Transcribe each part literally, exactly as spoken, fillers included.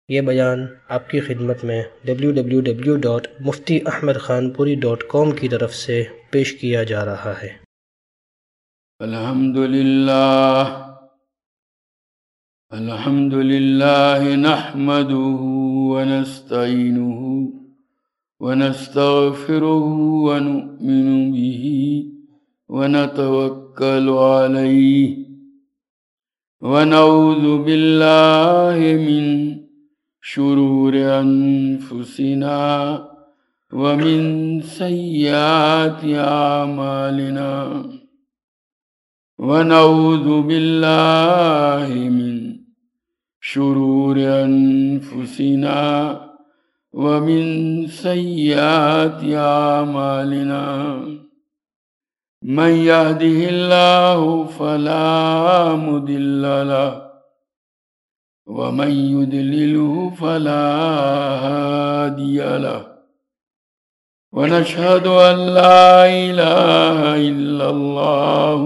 یہ بیان آپ کی خدمت میں W W W dot Mufti Ahmad Khanpuri dot کام کی طرف سے پیش کیا جا رہا ہے۔ الحمد للہ الحمد للہ نحمده ونستعینه ونستغفره ونؤمن به ونتوکل علیہ ونعوذ باللہ من شرور انفسنا ومن سیئات اعمالنا ونعوذ باللہ من شرور انفسنا ومن سیئات اعمالنا من يهده الله فلا مضل له ومن يضلله فلا هادي له ونشهد أن لا إله إلا الله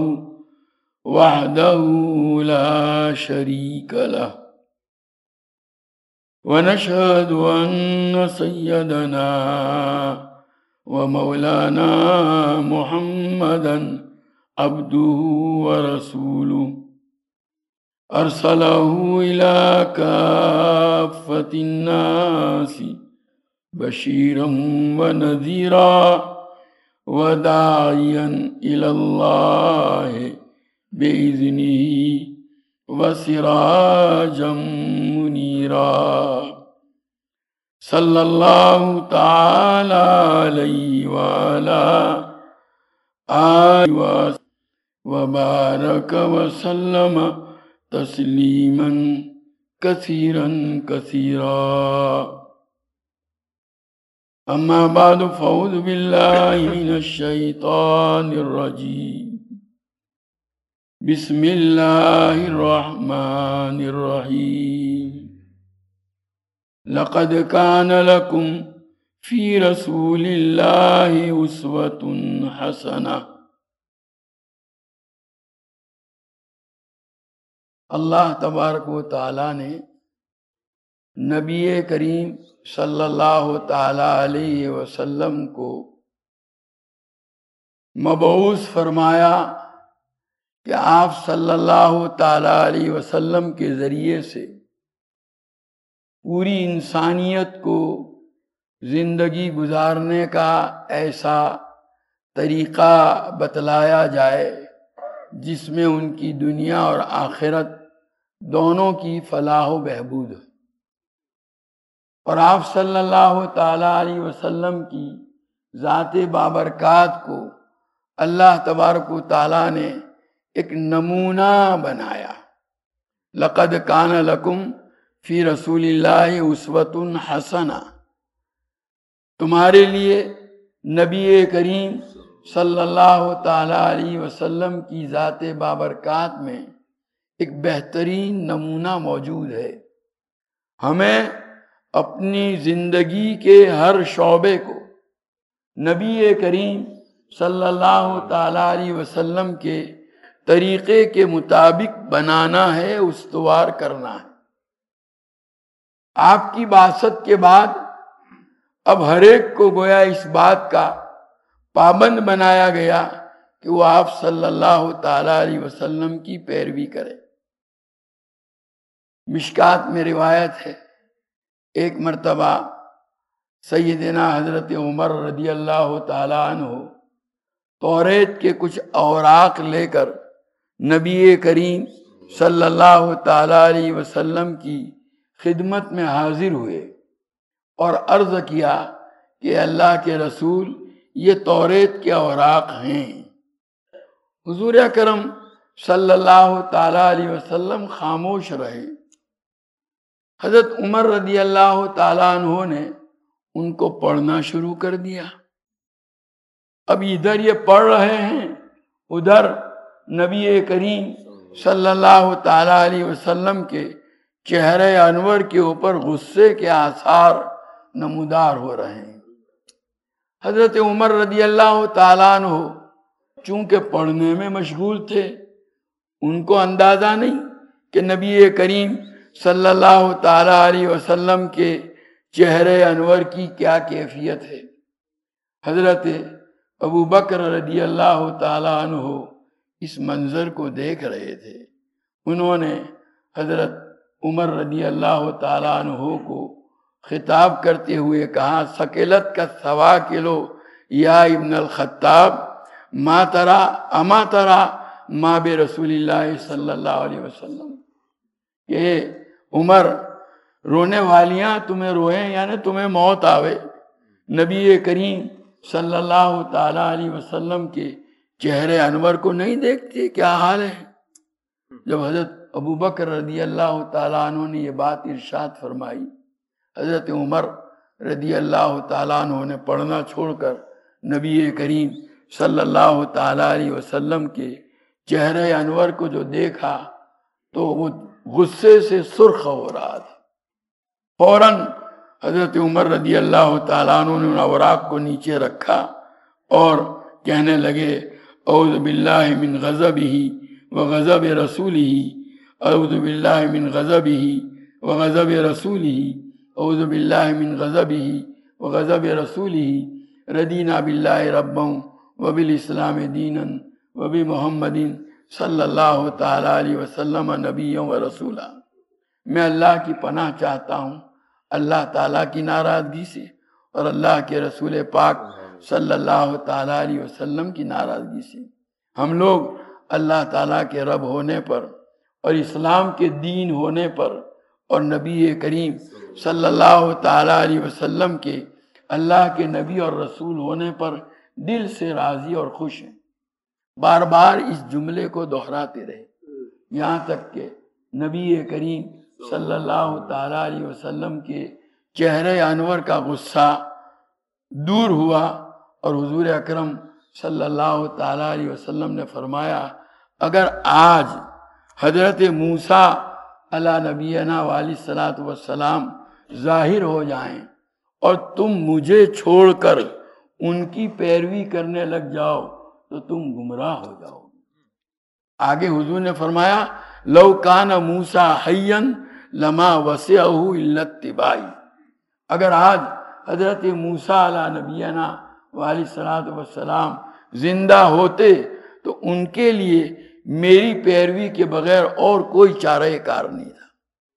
وحده لا شريك له ونشهد أن سيدنا ومولانا محمدا عبده ورسوله أرسله إلى كافة الناس بشيرا ونذيرا وداعيا إلى الله بإذنه وسراجا منيرا صلی اللہ تعالی علیہ وعلا آلہ وبارک وسلم تسلیما کثیرا کثیرا اما بعد فاعوذ باللہ من الشیطان الرجیم بسم اللہ الرحمن الرحیم لقد كان لكم في رسول الله أسوة حسنة۔ اللہ تبارک و تعالی نے نبی کریم صلی اللہ تعالی علیہ وسلم کو مبعوث فرمایا کہ آپ صلی اللہ تعالی علیہ وسلم کے ذریعے سے پوری انسانیت کو زندگی گزارنے کا ایسا طریقہ بتلایا جائے جس میں ان کی دنیا اور آخرت دونوں کی فلاح و بہبود ہو، اور آپ صلی اللہ تعالی علیہ وسلم کی ذات بابرکات کو اللہ تبارک و تعالیٰ نے ایک نمونہ بنایا۔ لقد کان لکم فی رسول اللہ اسوۃ حسنہ، تمہارے لیے نبی کریم صلی اللہ تعالی علیہ وسلم کی ذات بابرکات میں ایک بہترین نمونہ موجود ہے۔ ہمیں اپنی زندگی کے ہر شعبے کو نبی کریم صلی اللہ تعالی علیہ وسلم کے طریقے کے مطابق بنانا ہے، استوار کرنا ہے۔ آپ کی بعثت کے بعد اب ہر ایک کو گویا اس بات کا پابند بنایا گیا کہ وہ آپ صلی اللہ تعالی علیہ وسلم کی پیروی کرے۔ مشکات میں روایت ہے، ایک مرتبہ سیدنا حضرت عمر رضی اللہ تعالی عنہ توریت کے کچھ اوراق لے کر نبی کریم صلی اللہ تعالی علیہ وسلم کی خدمت میں حاضر ہوئے اور عرض کیا کہ اللہ کے رسول یہ توریت کے اوراق ہیں۔ حضور اکرم صلی اللہ تعالی علیہ وسلم خاموش رہے۔ حضرت عمر رضی اللہ تعالیٰ عنہ نے ان کو پڑھنا شروع کر دیا۔ اب ادھر یہ پڑھ رہے ہیں، ادھر نبی کریم صلی اللہ تعالی علیہ وسلم کے چہرے انور کے اوپر غصے کے آثار نمودار ہو رہے ہیں۔ حضرت عمر رضی اللہ تعالیٰ عنہ چونکہ پڑھنے میں مشغول تھے، ان کو اندازہ نہیں کہ نبی کریم صلی اللہ تعالیٰ علیہ وسلم کے چہرے انور کی کیا کیفیت ہے۔ حضرت ابو بکر رضی اللہ تعالیٰ عنہ اس منظر کو دیکھ رہے تھے۔ انہوں نے حضرت عمر رضی اللہ تعالیٰ عنہ کو خطاب کرتے ہوئے کہا، ثقلت کا سوا کلو یا ابن الخطاب ما ترا اما ترا ما بے رسول اللہ صلی اللہ علیہ وسلم، کہ عمر رونے والیاں تمہیں روئیں، یعنی تمہیں موت آوے، نبی کریم صلی اللہ تعالیٰ علیہ وسلم کے چہرے انور کو نہیں دیکھتے، کیا حال ہے۔ جب حضرت ابو بکر رضی اللہ تعالیٰ عنہ نے یہ بات ارشاد فرمائی، حضرت عمر رضی اللہ تعالیٰ عنہ نے پڑھنا چھوڑ کر نبی کریم صلی اللہ تعالیٰ علیہ وسلم کے چہرے انور کو جو دیکھا تو وہ غصے سے سرخ ہو رہا تھا۔ فوراً حضرت عمر رضی اللہ تعالیٰ عنہ نے ان اوراق کو نیچے رکھا اور کہنے لگے، اعوذ باللہ من غضبہ وغضب رسولہ، اعوذ باللہ من غضبہ وغضب رسولہ، اعوذ باللہ من غضبہ وغضب رسولہ، رضینا باللہ ربا وبالاسلام دینا وبمحمد صلی اللہ تعالیٰ علیہ وسلم نبیا و رسولا۔ میں اللہ کی پناہ چاہتا ہوں اللہ تعالیٰ کی ناراضگی سے اور اللہ کے رسول پاک صلی اللہ تعالیٰ علیہ وسلم کی ناراضگی سے۔ ہم لوگ اللہ تعالیٰ کے رب ہونے پر اور اسلام کے دین ہونے پر اور نبی کریم صلی اللہ تعالیٰ علیہ وسلم کے اللہ کے نبی اور رسول ہونے پر دل سے راضی اور خوش ہیں۔ بار بار اس جملے کو دہراتے رہے یہاں تک کہ نبی کریم صلی اللہ تعالیٰ علیہ وسلم کے چہرے انور کا غصہ دور ہوا اور حضور اکرم صلی اللہ تعالیٰ علیہ وسلم نے فرمایا، اگر آج حضرت موسیٰ علی نبینا علیہ الصلوۃ والسلام ظاہر ہو جائیں اور تم مجھے چھوڑ کر ان کی پیروی کرنے لگ جاؤ تو تم گمراہ ہو جاؤ۔ آگے حضور نے فرمایا، لو کان موسیٰ حیا لما وسعہ الا اتباعی، اگر آج حضرت موسیٰ علی نبینا علیہ الصلوۃ والسلام زندہ ہوتے تو ان کے لیے میری پیروی کے بغیر اور کوئی چارہ کار نہیں تھا۔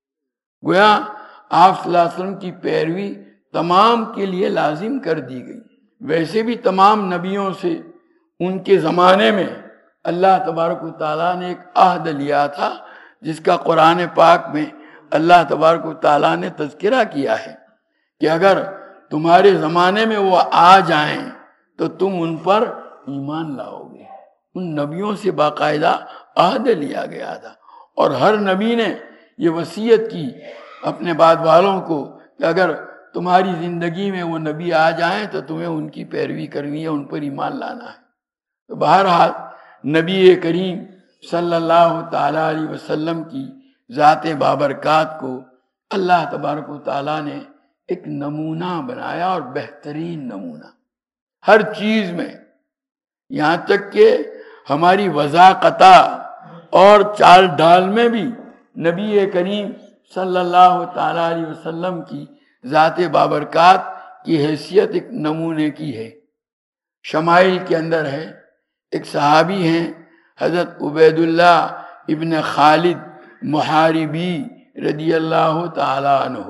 گویا آپ صلی اللہ علیہ وسلم کی پیروی تمام کے لیے لازم کر دی گئی۔ ویسے بھی تمام نبیوں سے ان کے زمانے میں اللہ تبارک و تعالیٰ نے ایک عہد لیا تھا جس کا قرآن پاک میں اللہ تبارک و تعالیٰ نے تذکرہ کیا ہے کہ اگر تمہارے زمانے میں وہ آ جائیں تو تم ان پر ایمان لاؤ گے۔ ان نبیوں سے باقاعدہ عہد لیا گیا تھا اور ہر نبی نے یہ وصیت کی اپنے بعد والوں کو کہ اگر تمہاری زندگی میں وہ نبی آ جائیں تو تمہیں ان کی پیروی کرنی ہے، ان پر ایمان لانا ہے۔ تو بہرحال نبی کریم صلی اللہ تعالیٰ علیہ وسلم کی ذات بابرکات کو اللہ تبارک و تعالیٰ نے ایک نمونہ بنایا اور بہترین نمونہ ہر چیز میں، یہاں تک کہ ہماری وضاقتہ اور چال ڈال میں بھی نبی کریم صلی اللہ تعالیٰ علیہ وسلم کی ذات بابرکات کی حیثیت ایک نمونے کی ہے۔ شمائل کے اندر ہے، ایک صحابی ہیں حضرت عبید اللہ ابن خالد محاربی رضی اللہ تعالیٰ عنہ،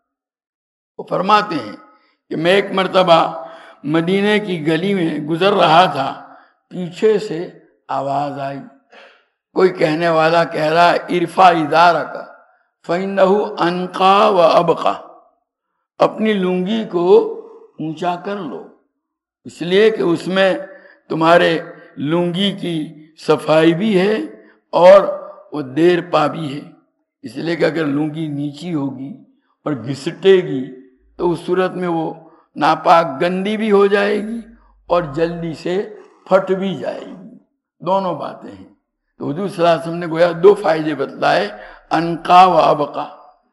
وہ فرماتے ہیں کہ میں ایک مرتبہ مدینے کی گلی میں گزر رہا تھا، پیچھے سے آواز آئی، کوئی کہنے والا کہہ رہا ہے ارفع ازارک فإنہ انقی و ابقی، اپنی لنگی کو اونچا کر لو اس لیے کہ اس میں تمہارے لنگی کی صفائی بھی ہے اور وہ دیر پا بھی ہے، اس لیے کہ اگر لنگی نیچی ہوگی اور گھسٹے گی تو اس صورت میں وہ ناپاک گندی بھی ہو جائے گی اور جلدی سے پھٹ بھی جائے گی، دونوں باتیں ہیں۔ تو حضور صلی اللہ علیہ وسلم نے گویا دو فائدے بتلائے، انقا و ابقا۔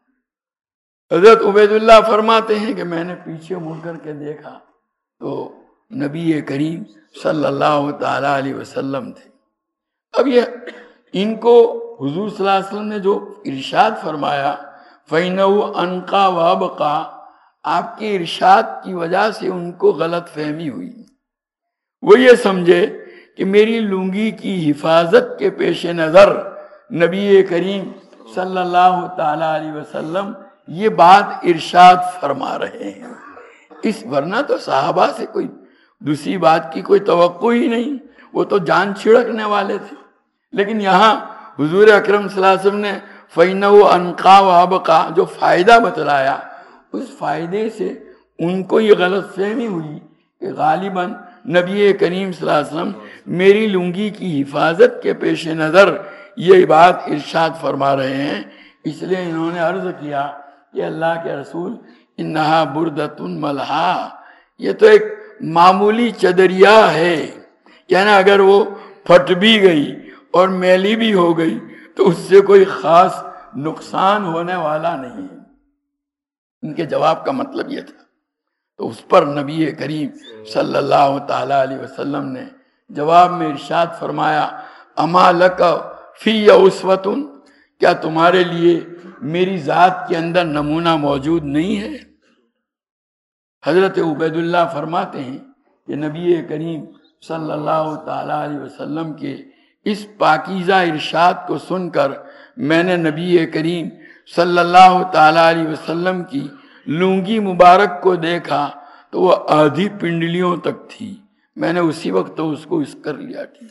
حضرت عبید اللہ فرماتے ہیں کہ میں نے پیچھے مڑ کر کے دیکھا تو نبی کریم صلی اللہ تعالیٰ علیہ وسلم تھے۔ اب یہ ان کو حضور صلی اللہ علیہ وسلم نے جو ارشاد فرمایا فَإِنَّهُ أَنْقَى وَأَبْقَى، آپ کے ارشاد کی وجہ سے ان کو غلط فہمی ہوئی، وہ یہ سمجھے کہ میری لنگی کی حفاظت کے پیش نظر نبی کریم صلی اللہ تعالی علیہ وسلم یہ بات ارشاد فرما رہے ہیں۔ اس ورنہ تو صحابہ سے کوئی دوسری بات کی کوئی توقع ہی نہیں، وہ تو جان چھڑکنے والے تھے، لیکن یہاں حضور اکرم صلی اللہ علیہ وسلم نے فَإِنَّهُ أَنْقَى وَأَبْقَى جو فائدہ بتلایا، اس فائدے سے ان کو یہ غلط فہمی ہوئی کہ غالباً نبی کریم صلی اللہ علیہ وسلم میری لنگی کی حفاظت کے پیش نظر یہ بات ارشاد فرما رہے ہیں، اس لیے انہوں نے عرض کیا کہ اللہ کے رسول انہا بردۃ ملحا، یہ تو ایک معمولی چدریا ہے، یعنی اگر وہ پھٹ بھی گئی اور میلی بھی ہو گئی تو اس سے کوئی خاص نقصان ہونے والا نہیں ہے۔ ان کے جواب کا مطلب یہ تھا، تو اس پر نبی کریم صلی اللہ تعالی علیہ وسلم نے جواب میں ارشاد فرمایا اما لک فی اسوۃ، کیا تمہارے لیے میری ذات کے اندر نمونہ موجود نہیں ہے؟ حضرت عبید اللہ فرماتے ہیں کہ نبی کریم صلی اللہ تعالی علیہ وسلم کے اس پاکیزہ ارشاد کو سن کر میں نے نبی کریم صلی اللہ تعالی علیہ وسلم کی لنگی مبارک کو دیکھا تو وہ آدھی پنڈلیوں تک تھی، میں نے اسی وقت تو اس کو اس کر لیا تھی۔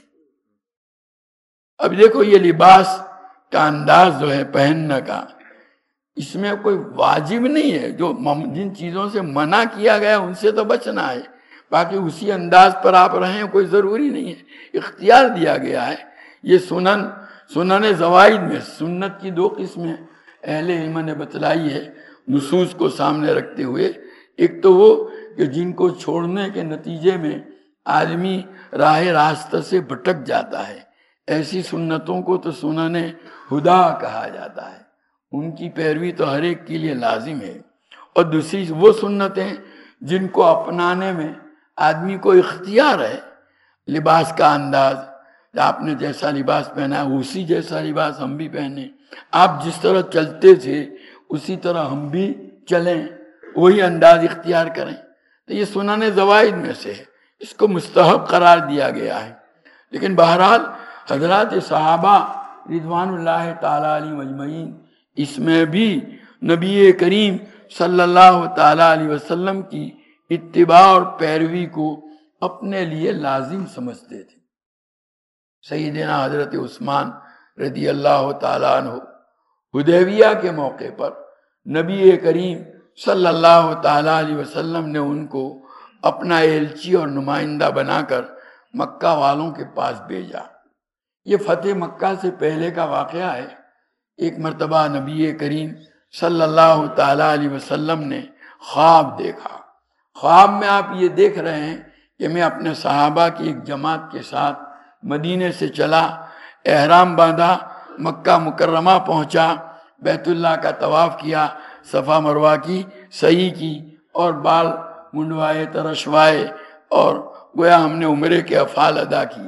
اب دیکھو یہ لباس کا انداز جو ہے پہننے کا، اس میں کوئی واجب نہیں ہے، جو جن چیزوں سے منع کیا گیا ان سے تو بچنا ہے، باقی اسی انداز پر آپ رہیں کوئی ضروری نہیں ہے، اختیار دیا گیا ہے۔ یہ سنن سنن زوائد میں سنت کی دو قسمیں اہل علم نے بتلائی ہے نصوص کو سامنے رکھتے ہوئے، ایک تو وہ کہ جن کو چھوڑنے کے نتیجے میں آدمی راہ راستہ سے بھٹک جاتا ہے، ایسی سنتوں کو تو سنن ہدا کہا جاتا ہے، ان کی پیروی تو ہر ایک کے لیے لازم ہے۔ اور دوسری وہ سنتیں جن کو اپنانے میں آدمی کو اختیار ہے، لباس کا انداز، آپ نے جیسا لباس پہنا ہے اسی جیسا لباس ہم بھی پہنیں، آپ جس طرح چلتے تھے اسی طرح ہم بھی چلیں، وہی انداز اختیار کریں، تو یہ سنن زوائد میں سے ہے، اس کو مستحب قرار دیا گیا ہے۔ لیکن بہرحال حضرات صحابہ رضوان اللہ تعالی علیہ مجمعین اس میں بھی نبی کریم صلی اللہ تعالی علیہ وسلم کی اتباع اور پیروی کو اپنے لیے لازم سمجھتے تھے۔ سیدنا حضرت عثمان رضی اللہ تعالیٰ عنہ حدیبیہ کے موقع پر نبی کریم صلی اللہ تعالیٰ علیہ وسلم نے ان کو اپنا ایلچی اور نمائندہ بنا کر مکہ والوں کے پاس بھیجا۔ یہ فتح مکہ سے پہلے کا واقعہ ہے۔ ایک مرتبہ نبی کریم صلی اللہ تعالیٰ علیہ وسلم نے خواب دیکھا، خواب میں آپ یہ دیکھ رہے ہیں کہ میں اپنے صحابہ کی ایک جماعت کے ساتھ مدینے سے چلا، احرام باندھا، مکہ مکرمہ پہنچا، بیت اللہ کا طواف کیا، صفا مروہ کی سعی کی اور بال منڈوائے ترشوائے اور گویا ہم نے عمرے کے افعال ادا کیے۔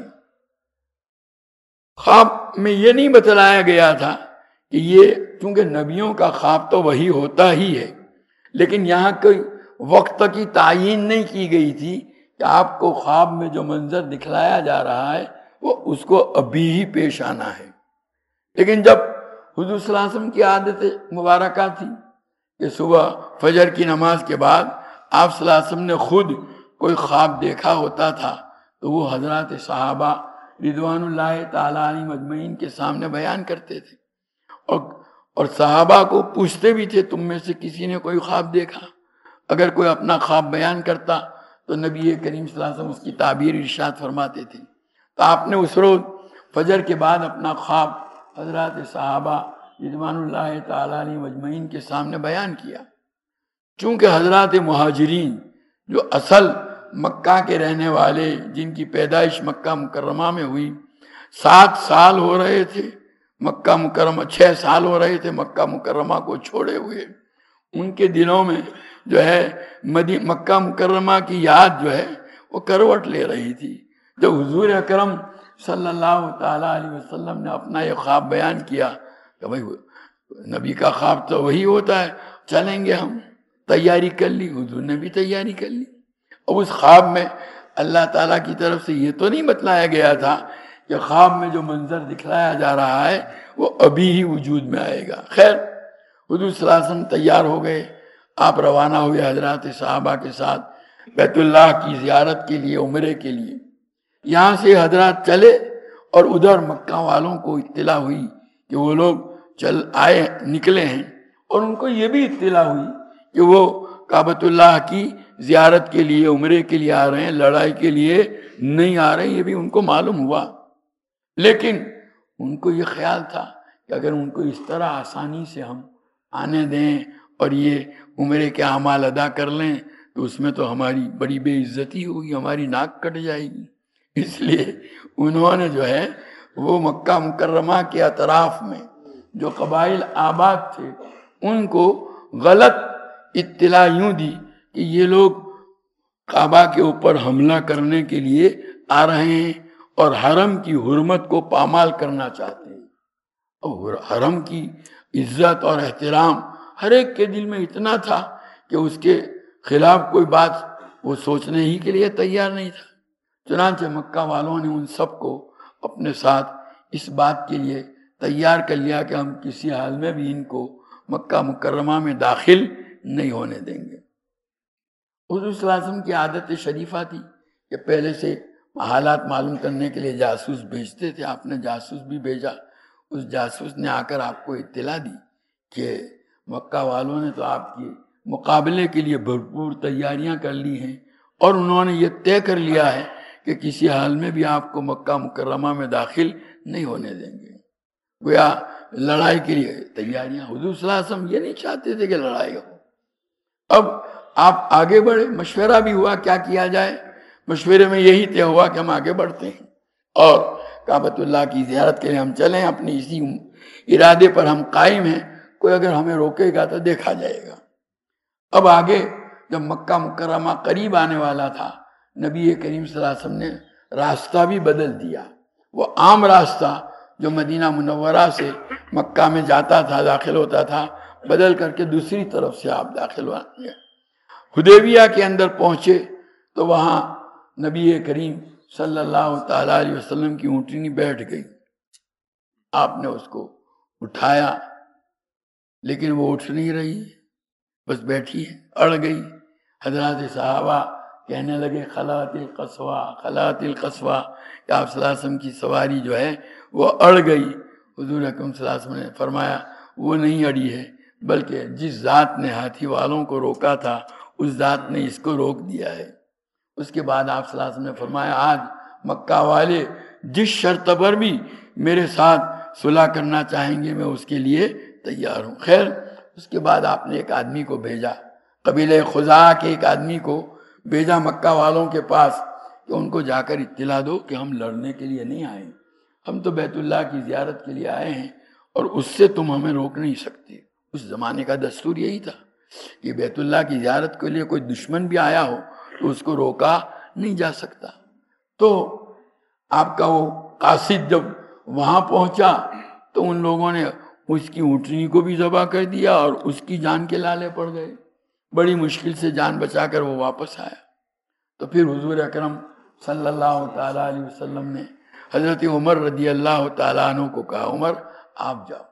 خواب میں یہ نہیں بتلایا گیا تھا کہ یہ، چونکہ نبیوں کا خواب تو وہی ہوتا ہی ہے، لیکن یہاں کوئی وقت کی تعیین نہیں کی گئی تھی کہ آپ کو خواب میں جو منظر دکھلایا جا رہا ہے وہ اس کو ابھی ہی پیش آنا ہے۔ لیکن جب حضور صلی اللہ علیہ وسلم کی عادت مبارکہ تھی کہ صبح فجر کی نماز کے بعد آپ صلی اللہ علیہ وسلم نے خود کوئی خواب دیکھا ہوتا تھا تو وہ حضرات صحابہ رضوان اللہ تعالیٰ علیہ مجمعین کے سامنے بیان کرتے تھے، اور اور صحابہ کو پوچھتے بھی تھے تم میں سے کسی نے کوئی خواب دیکھا؟ اگر کوئی اپنا خواب بیان کرتا تو نبی کریم صلی اللہ علیہ وسلم اس کی تعبیر ارشاد فرماتے تھے۔ تو آپ نے اس روز فجر کے بعد اپنا خواب حضرات صحابہ رضوان اللہ تعالیٰ علیہ مجمعین کے سامنے بیان کیا۔ چونکہ حضرات مہاجرین جو اصل مکہ کے رہنے والے، جن کی پیدائش مکہ مکرمہ میں ہوئی، سات سال ہو رہے تھے مکہ مکرمہ، چھ سال ہو رہے تھے مکہ مکرمہ کو چھوڑے ہوئے، ان کے دلوں میں جو ہے مکہ مکرمہ کی یاد جو ہے وہ کروٹ لے رہی تھی۔ جب حضور اکرم صلی اللہ تعالیٰ علیہ وسلم نے اپنا یہ خواب بیان کیا کہ بھائی نبی کا خواب تو وہی ہوتا ہے، چلیں گے ہم، تیاری کر لی، حضور نے بھی تیاری کر لی۔ اب اس خواب میں اللہ تعالیٰ کی طرف سے یہ تو نہیں بتلایا گیا تھا کہ خواب میں جو منظر دکھلایا جا رہا ہے وہ ابھی ہی وجود میں آئے گا۔ خیر، حضور صلی اللہ علیہ وسلم تیار ہو گئے، آپ روانہ ہوئے حضرات صحابہ کے ساتھ بیت اللہ کی زیارت کے لیے، عمرے کے لیے۔ یہاں سے حضرات چلے اور ادھر مکہ والوں کو اطلاع ہوئی کہ وہ لوگ چل آئے نکلے ہیں، اور ان کو یہ بھی اطلاع ہوئی کہ وہ کعبۃ اللہ کی زیارت کے لیے، عمرے کے لیے آ رہے ہیں، لڑائی کے لیے نہیں آ رہے ہیں، یہ بھی ان کو معلوم ہوا۔ لیکن ان کو یہ خیال تھا کہ اگر ان کو اس طرح آسانی سے ہم آنے دیں اور یہ عمرے کے اعمال ادا کر لیں تو اس میں تو ہماری بڑی بے عزتی ہوگی، ہماری ناک کٹ جائے گی۔ اس لیے انہوں نے جو ہے وہ مکہ مکرمہ کے اطراف میں جو قبائل آباد تھے ان کو غلط اطلاع یوں دی کہ یہ لوگ کعبہ کے اوپر حملہ کرنے کے لیے آ رہے ہیں اور حرم کی حرمت کو پامال کرنا چاہتے ہیں۔ اور حرم کی عزت اور احترام ہر ایک کے دل میں اتنا تھا کہ اس کے خلاف کوئی بات وہ سوچنے ہی کے لیے تیار نہیں تھا۔ چنانچہ مکہ والوں نے ان سب کو اپنے ساتھ اس بات کے لیے تیار کر لیا کہ ہم کسی حال میں بھی ان کو مکہ مکرمہ میں داخل نہیں ہونے دیں گے۔ حضور صلی اللہ علیہ وسلم کی عادت شریفہ تھی کہ پہلے سے حالات معلوم کرنے کے لیے جاسوس بھیجتے تھے۔ آپ نے جاسوس بھی بھیجا، اس جاسوس نے آ کر آپ کو اطلاع دی کہ مکہ والوں نے تو آپ کے مقابلے کے لیے بھرپور تیاریاں کر لی ہیں، اور انہوں نے یہ طے کر لیا ہے کہ کسی حال میں بھی آپ کو مکہ مکرمہ میں داخل نہیں ہونے دیں گے۔ گویا لڑائی کے لیے تیاریاں، حضور صلی اللہ علیہ وسلم یہ نہیں چاہتے تھے کہ لڑائی ہو۔ اب آپ آگے بڑھے، مشورہ بھی ہوا کیا کیا جائے۔ مشورے میں یہی طے ہوا کہ ہم آگے بڑھتے ہیں اور کعبۃ اللہ کی زیارت کے لیے ہم چلیں، اپنی اسی ارادے پر ہم قائم ہیں، کوئی اگر ہمیں روکے گا تو دیکھا جائے گا۔ اب آگے جب مکہ مکرمہ قریب آنے والا تھا، نبی کریم صلی اللہ علیہ وسلم نے راستہ بھی بدل دیا۔ وہ عام راستہ جو مدینہ منورہ سے مکہ میں جاتا تھا، داخل ہوتا تھا، بدل کر کے دوسری طرف سے آپ داخل ہوئے۔ حدیبیہ کے اندر پہنچے تو وہاں نبی کریم صلی اللہ تعالیٰ علیہ وسلم کی اونٹنی بیٹھ گئی۔ آپ نے اس کو اٹھایا لیکن وہ اٹھ نہیں رہی، بس بیٹھی ہے، اڑ گئی۔ حضرات صحابہ کہنے لگے خلات القصوہ، خلات القصوہ، کہ آپ صلی اللہ علیہ وسلم کی سواری جو ہے وہ اڑ گئی۔ حضور اکرم صلی اللہ علیہ وسلم نے فرمایا وہ نہیں اڑی ہے، بلکہ جس ذات نے ہاتھی والوں کو روکا تھا اس ذات نے اس کو روک دیا ہے۔ اس کے بعد آپ صلی اللہ علیہ وسلم نے فرمایا آج مکہ والے جس شرط پر بھی میرے ساتھ صلح کرنا چاہیں گے میں اس کے لیے تیار ہوں۔ خیر، اس کے بعد آپ نے ایک آدمی کو بھیجا، قبیلہ خزاعہ کے ایک آدمی کو بھیجا مکہ والوں کے پاس کہ ان کو جا کر اطلاع دو کہ ہم لڑنے کے لیے نہیں آئے، ہم تو بیت اللہ کی زیارت کے لیے آئے ہیں اور اس سے تم ہمیں روک نہیں سکتے۔ اس زمانے کا دستور یہی تھا کہ بیت اللہ کی زیارت کے لیے کوئی دشمن بھی آیا ہو تو اس کو روکا نہیں جا سکتا۔ تو آپ کا وہ قاصد جب وہاں پہنچا تو ان لوگوں نے اس کی اونٹنی کو بھی ذبح کر دیا اور اس کی جان کے لالے پڑ گئے۔ بڑی مشکل سے جان بچا کر وہ واپس آیا۔ تو پھر حضور اکرم صلی اللہ تعالیٰ علیہ وسلم نے حضرت عمر رضی اللہ تعالیٰ عنہ کو کہا عمر آپ جاؤ۔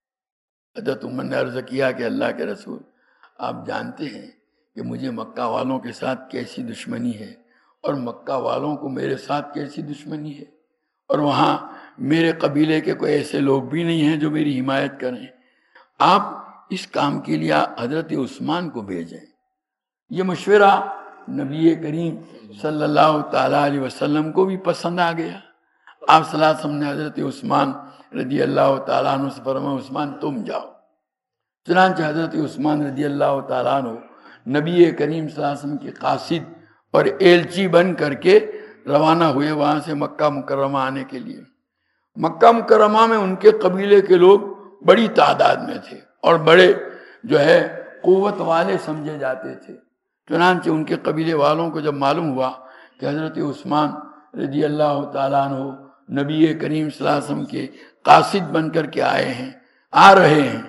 حضرت عمر نے عرض کیا کہ اللہ کے رسول آپ جانتے ہیں کہ مجھے مکہ والوں کے ساتھ کیسی دشمنی ہے اور مکہ والوں کو میرے ساتھ کیسی دشمنی ہے، اور وہاں میرے قبیلے کے کوئی ایسے لوگ بھی نہیں ہیں جو میری حمایت کریں۔ آپ اس کام کے لیے حضرت عثمان کو بھیجیں۔ یہ مشورہ نبی کریم صلی اللہ تعالیٰ علیہ وسلم کو بھی پسند آ گیا۔ آپ صلی اللہ علیہ وسلم نے حضرت عثمان رضی اللہ تعالیٰ عنہ سے فرمایا عثمان تم جاؤ۔ چنانچہ حضرت عثمان رضی اللہ تعالیٰ عنہ نبی کریم صلی اللہ علیہ وسلم کے قاصد اور ایلچی بن کر کے روانہ ہوئے وہاں سے مکہ مکرمہ آنے کے لیے۔ مکہ مکرمہ میں ان کے قبیلے کے لوگ بڑی تعداد میں تھے اور بڑے جو ہے قوت والے سمجھے جاتے تھے۔ چنانچہ ان کے قبیلے والوں کو جب معلوم ہوا کہ حضرت عثمان رضی اللہ تعالیٰ عنہ نبی کریم صلی اللہ علیہ وسلم کے قاصد بن کر کے آئے ہیں، آ رہے ہیں،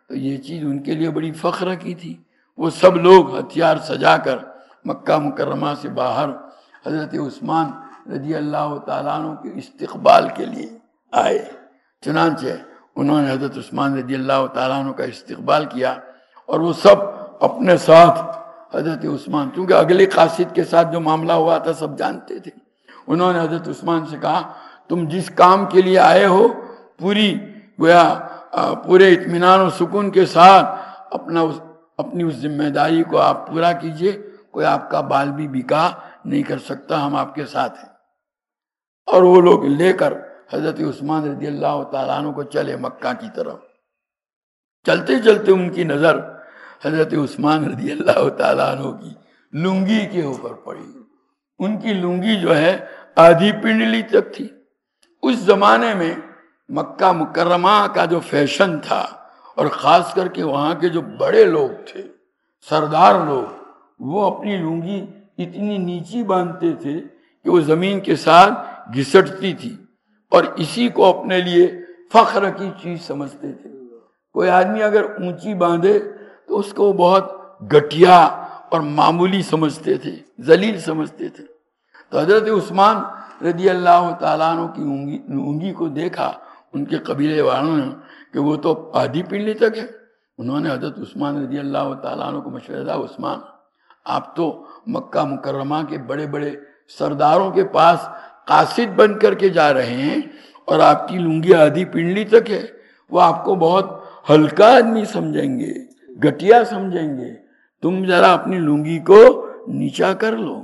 تو یہ چیز ان کے لیے بڑی فخر کی تھی. وہ سب لوگ ہتھیار سجا کر مکہ مکرمہ سے باہر حضرت عثمان رضی اللہ تعالیٰ عنہ کے استقبال کے لیے آئے. چنانچہ انہوں نے حضرت عثمان رضی اللہ تعالیٰ عنہ کا استقبال کیا، اور وہ سب اپنے ساتھ حضرت عثمان، کیونکہ اگلے قاصد کے ساتھ جو معاملہ ہوا تھا سب جانتے تھے، انہوں نے حضرت عثمان سے کہا تم جس کام کے لیے آئے ہو پوری گویا پورے اطمینان و سکون کے ساتھ اپنا اپنی اس ذمہ داری کو آپ پورا کیجئے، کوئی آپ کا بال بھی بکا نہیں کر سکتا، ہم آپ کے ساتھ ہیں. اور وہ لوگ لے کر حضرت عثمان رضی اللہ تعالیٰ عنہ کو چلے مکہ کی طرف. چلتے چلتے ان کی نظر حضرت عثمان رضی اللہ تعالیٰ عنہ کی لنگی کے اوپر پڑی. ان کی لنگی جو ہے آدھی پنڈلی تک تھی. اس زمانے میں مکہ مکرمہ کا جو فیشن تھا، اور خاص کر کے وہاں کے جو بڑے لوگ تھے، سردار لوگ، وہ اپنی لنگی اتنی نیچی باندھتے تھے کہ وہ زمین کے ساتھ گھسٹتی تھی، اور اسی کو اپنے لیے فخر کی چیز سمجھتے تھے. کوئی آدمی اگر اونچی باندھے تو اس کو بہت گٹیا اور معمولی سمجھتے تھے، ذلیل سمجھتے تھے. تو حضرت عثمان رضی اللہ تعالیٰ عنہ کی انگی انگی کو دیکھا ان کے قبیلے والوں نے کہ وہ تو آدھی پنڈلی تک ہے. انہوں نے حضرت عثمان رضی اللہ تعالیٰ عنہ کو مشورہ دیا، عثمان آپ تو مکہ مکرمہ کے بڑے بڑے سرداروں کے پاس قاصد بن کر کے جا رہے ہیں، اور آپ کی لنگی آدھی پنڈلی تک ہے، وہ آپ کو بہت ہلکا آدمی سمجھیں گے، گٹیا سمجھیں گے، تم ذرا اپنی لنگی کو نیچا کر لو.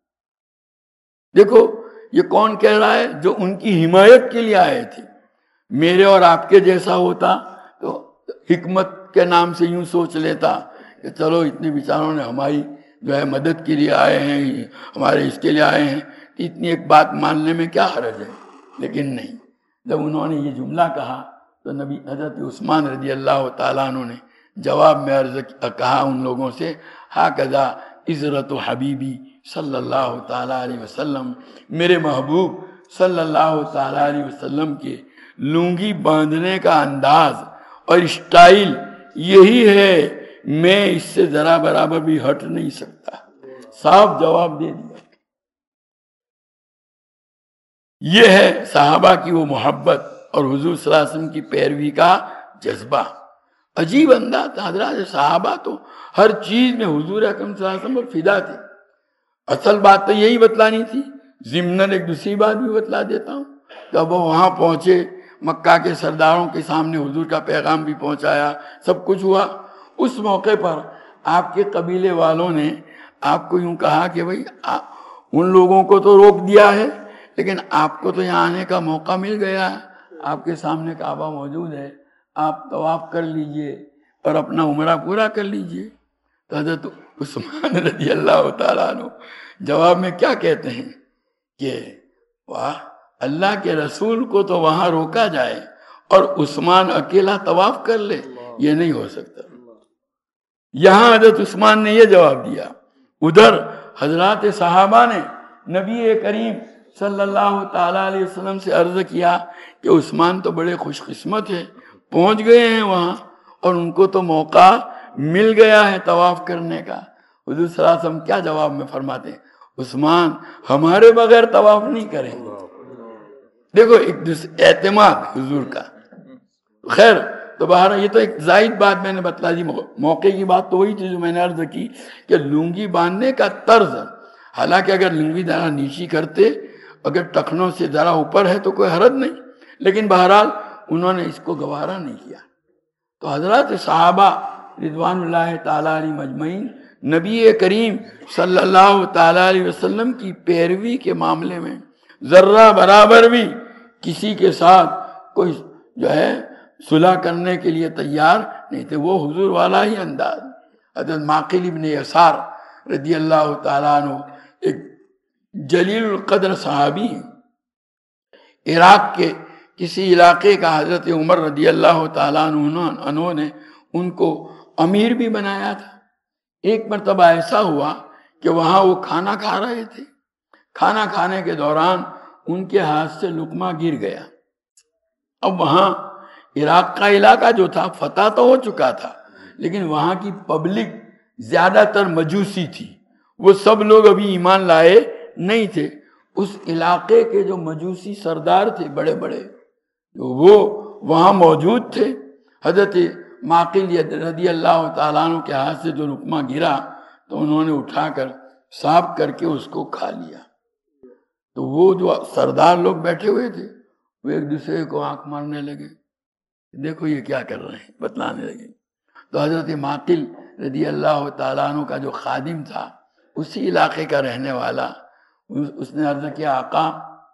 دیکھو یہ کون کہہ رہا ہے؟ جو ان کی حمایت کے لیے آئے تھے. میرے اور آپ کے جیسا ہوتا تو حکمت کے نام سے یوں سوچ لیتا کہ چلو اتنے بیچاروں نے ہماری جو ہے مدد کے لیے آئے ہیں، ہمارے اس کے لیے آئے ہیں، اتنی ایک بات ماننے میں کیا حرج ہے. لیکن نہیں، جب انہوں نے یہ جملہ کہا تو نبی حضرت عثمان رضی اللہ تعالیٰ عنہ نے جواب میں عرض کہا ان لوگوں سے، ہاکذا عزرت و حبیبی صلی اللہ تعالیٰ علیہ وسلم، میرے محبوب صلی اللہ تعالیٰ علیہ وسلم کے لنگی باندھنے کا انداز اور اسٹائل یہی ہے، میں اس سے ذرا برابر بھی ہٹ نہیں سکتا. صاف جواب دے دیا. یہ ہے صحابہ کی وہ محبت اور حضور صلی اللہ علیہ وسلم کی پیروی کا جذبہ. عجیب انداز تھا. حضرات صحابہ تو ہر چیز میں حضور اکرم صلی اللہ علیہ وسلم پر فدا تھے. اصل بات تو یہی بتلانی تھی. ضمناً ایک دوسری بات بھی بتلا دیتا ہوں. جب وہ وہاں پہنچے، مکہ کے سرداروں کے سامنے حضور کا پیغام بھی پہنچایا، سب کچھ ہوا. اس موقع پر آپ کے قبیلے والوں نے آپ کو یوں کہا کہ بھئی ان لوگوں کو تو روک دیا ہے، لیکن آپ کو تو یہاں آنے کا موقع مل گیا ہے، آپ کے سامنے کعبہ موجود ہے، آپ طواف کر لیجئے اور اپنا عمرہ پورا کر لیجئے. تو حضرت عثمان رضی اللہ تعالیٰ عنہ جواب میں کیا کہتے ہیں کہ واہ، اللہ کے رسول کو تو وہاں روکا جائے اور عثمان اکیلا طواف کر لے، یہ نہیں ہو سکتا. یہاں حضرت عثمان نے یہ جواب دیا. ادھر حضرات صحابہ نے نبی کریم صلی اللہ تعالیٰ علیہ وسلم سے عرض کیا کہ عثمان تو بڑے خوش قسمت ہے، پہنچ گئے ہیں وہاں اور ان کو تو موقع مل گیا ہے طواف کرنے کا. حضور صلی اللہ علیہ وسلم کیا جواب میں فرماتے ہیں؟ عثمان ہمارے بغیر طواف نہیں کریں گے. دیکھو ایک دوسرے اعتماد حضور کا. خیر تو بہرحال یہ تو ایک زائد بات میں نے بتلا دی. موقع کی بات تو وہی تھی جو میں نے عرض کی کہ لنگی باندھنے کا طرز، حالانکہ اگر لنگی ذرا نیچی کرتے، اگر ٹخنوں سے ذرا اوپر ہے تو کوئی حرج نہیں، لیکن بہرحال انہوں نے اس کو گوارا نہیں کیا. تو حضرات صحابہ رضوان اللہ تعالیٰ علیہ مجمعین نبی کریم صلی اللہ تعالیٰ علیہ وسلم کی پیروی کے معاملے میں ذرہ برابر بھی کسی کے ساتھ کوئی جو ہے صلح کرنے کے لیے تیار نہیں تھے. وہ حضور والا ہی انداز. حضرت معقل ابن یسار رضی اللہ تعالیٰ عنہ ایک جلیل القدر صحابی ہیں. عراق کے کسی علاقے کا حضرت عمر رضی اللہ تعالیٰ عنہ نے ان کو امیر بھی بنایا تھا. ایک مرتبہ ایسا ہوا کہ وہاں وہ کھانا کھا رہے تھے. کھانا کھانے کے دوران ان کے ہاتھ سے لقمہ گر گیا. اب وہاں عراق کا علاقہ جو تھا فتح تو ہو چکا تھا، لیکن وہاں کی پبلک زیادہ تر مجوسی تھی، وہ سب لوگ ابھی ایمان لائے نہیں تھے۔ اس علاقے کے جو مجوسی سردار تھے بڑے بڑے، وہ وہاں موجود تھے۔ حضرت معقل رضی اللہ تعالیٰ عنہ کے ہاتھ سے جو لقمہ گرا تو انہوں نے اٹھا کر صاف کر کے اس کو کھا لیا۔ تو وہ جو سردار لوگ بیٹھے ہوئے تھے وہ ایک دوسرے کو آنکھ مارنے لگے، دیکھو یہ کیا کر رہے ہیں، بتلانے لگے۔ تو حضرت معقل رضی اللہ تعالیٰ عنہ کا جو خادم تھا، اسی علاقے کا رہنے والا، اس نے عرض کیا آقا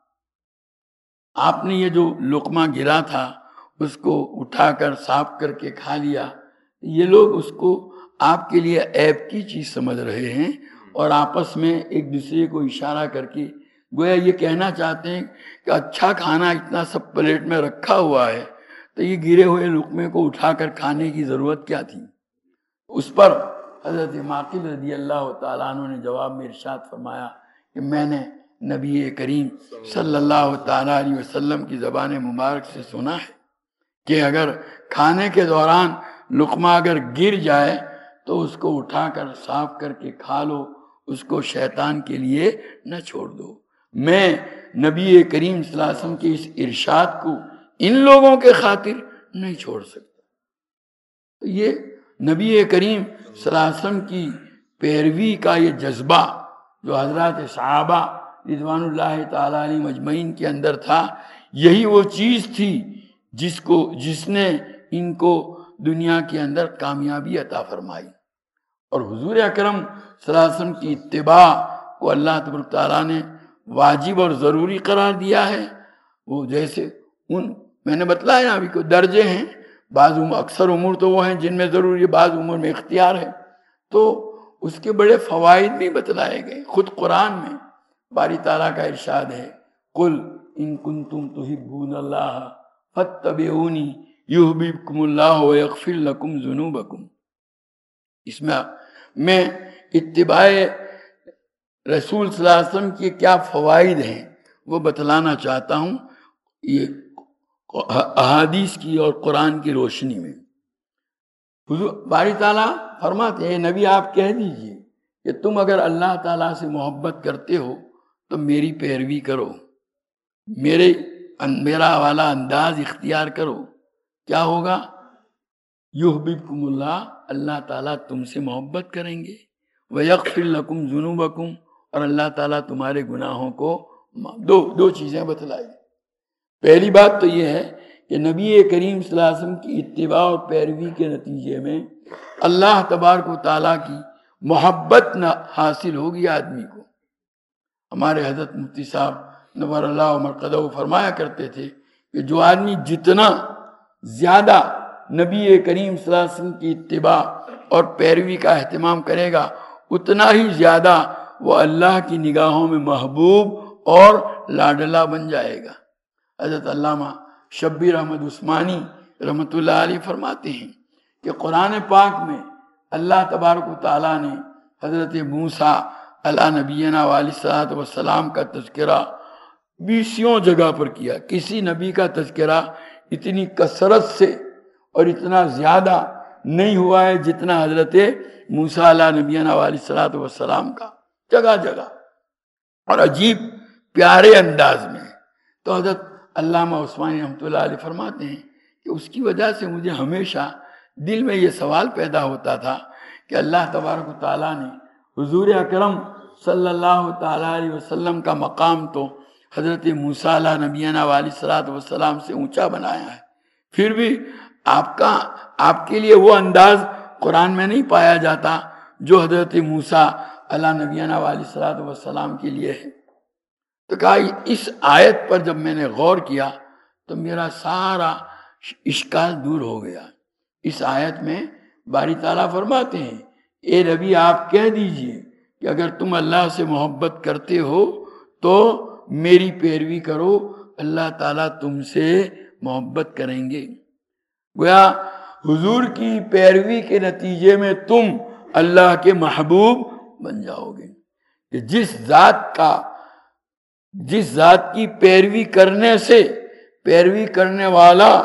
آپ نے یہ جو لقمہ گرا تھا اس کو اٹھا کر صاف کر کے کھا لیا، یہ لوگ اس کو آپ کے لیے عیب کی چیز سمجھ رہے ہیں اور آپس میں ایک دوسرے کو اشارہ کر کے گویا یہ کہنا چاہتے ہیں کہ اچھا کھانا اتنا سب پلیٹ میں رکھا ہوا ہے تو یہ گرے ہوئے لقمے کو اٹھا کر کھانے کی ضرورت کیا تھی۔ اس پر حضرت معقل رضی اللہ تعالیٰ عنہ نے جواب میں ارشاد فرمایا کہ میں نے نبی کریم صلی اللہ تعالیٰ علیہ وسلم کی زبان مبارک سے سنا ہے کہ اگر کھانے کے دوران لقمہ اگر گر جائے تو اس کو اٹھا کر صاف کر کے کھا لو، اس کو شیطان کے لیے نہ چھوڑ دو۔ میں نبی کریم صلی اللہ علیہ وسلم کے اس ارشاد کو ان لوگوں کے خاطر نہیں چھوڑ سکتا۔ یہ نبی کریم صلی اللہ علیہ وسلم کی پیروی کا یہ جذبہ جو حضرات صحابہ رضوان اللہ تعالیٰ علیہ مجمعین کے اندر تھا، یہی وہ چیز تھی جس کو جس نے ان کو دنیا کے اندر کامیابی عطا فرمائی۔ اور حضور اکرم صلی اللہ علیہ وسلم کی اتباع کو اللہ تبارک تعالیٰ نے واجب اور ضروری قرار دیا ہے۔ وہ جیسے ان میں نے بتلایا نا ابھی کو درجے ہیں، بعض اکثر امور تو وہ ہیں جن میں ضروری، بعض امور میں اختیار ہے، تو اس کے بڑے فوائد بھی بتلائے گئے۔ خود قرآن میں باری تعالیٰ کا ارشاد ہے قل ان کنتم تحبون اللہ فاتبعونی یحببکم اللہ ویغفر لکم ذنوبکم۔ اس میں میں اتباع رسول صلی اللہ علیہ وسلم کے کیا فوائد ہیں وہ بتلانا چاہتا ہوں یہ احادیث کی اور قرآن کی روشنی میں۔ حضور باری تعالیٰ فرماتے ہیں نبی آپ کہہ دیجئے کہ تم اگر اللہ تعالیٰ سے محبت کرتے ہو تو میری پیروی کرو، میرے میرا والا انداز اختیار کرو، کیا ہوگا؟ یحببکم اللہ، اللہ تعالیٰ تم سے محبت کریں گے، ویغفر لکم ذنوبکم، اور اللہ تعالیٰ تمہارے گناہوں کو دو دو چیزیں بتلائی۔ پہلی بات تو یہ ہے کہ نبی کریم صلی اللہ علیہ وسلم کی اتباع اور پیروی کے نتیجے میں اللہ تبارک و تعالیٰ کی محبت نہ حاصل ہوگی آدمی کو۔ ہمارے حضرت مفتی صاحب نور اللہ مرقدہ فرمایا کرتے تھے کہ جو آدمی جتنا زیادہ نبی کریم صلی اللہ علیہ وسلم کی اتباع اور پیروی کا اہتمام کرے گا اتنا ہی زیادہ وہ اللہ کی نگاہوں میں محبوب اور لاڈلا بن جائے گا۔ حضرت علامہ شبیر احمد عثمانی رحمۃ اللہ علیہ فرماتے ہیں کہ قرآن پاک میں اللہ تبارک و تعالیٰ نے حضرت موسیٰ علیہ نبینا علیہ الصلوۃ والسلام کا تذکرہ بیسیوں جگہ پر کیا۔ کسی نبی کا تذکرہ اتنی کثرت سے اور اتنا زیادہ نہیں ہوا ہے جتنا حضرت موسیٰ علیہ نبینا علیہ الصلوۃ والسلام کا، جگہ جگہ اور عجیب پیارے انداز میں۔ تو حضرت علامہ عثمانی رحمۃ اللہ علیہ فرماتے ہیں کہ اس کی وجہ سے مجھے ہمیشہ دل میں یہ سوال پیدا ہوتا تھا کہ اللہ تبارک و تعالیٰ نے حضور اکرم صلی اللہ تعالیٰ علیہ وسلم کا مقام تو حضرت موسیٰ علیہ نبینا علیہ الصلوۃ والسلام سے اونچا بنایا ہے، پھر بھی آپ کا آپ کے لیے وہ انداز قرآن میں نہیں پایا جاتا جو حضرت موسیٰ علیہ نبینا علیہ الصلوۃ والسلام کے لیے ہے۔ تو کہا اس آیت پر جب میں نے غور کیا تو میرا سارا اشکال دور ہو گیا۔ اس آیت میں باری تعالیٰ فرماتے ہیں اے نبی آپ کہہ دیجئے کہ اگر تم اللہ سے محبت کرتے ہو تو میری پیروی کرو، اللہ تعالیٰ تم سے محبت کریں گے۔ گویا حضور کی پیروی کے نتیجے میں تم اللہ کے محبوب بن جاؤ گے۔ کہ جس ذات کا جس ذات کی پیروی کرنے سے پیروی کرنے والا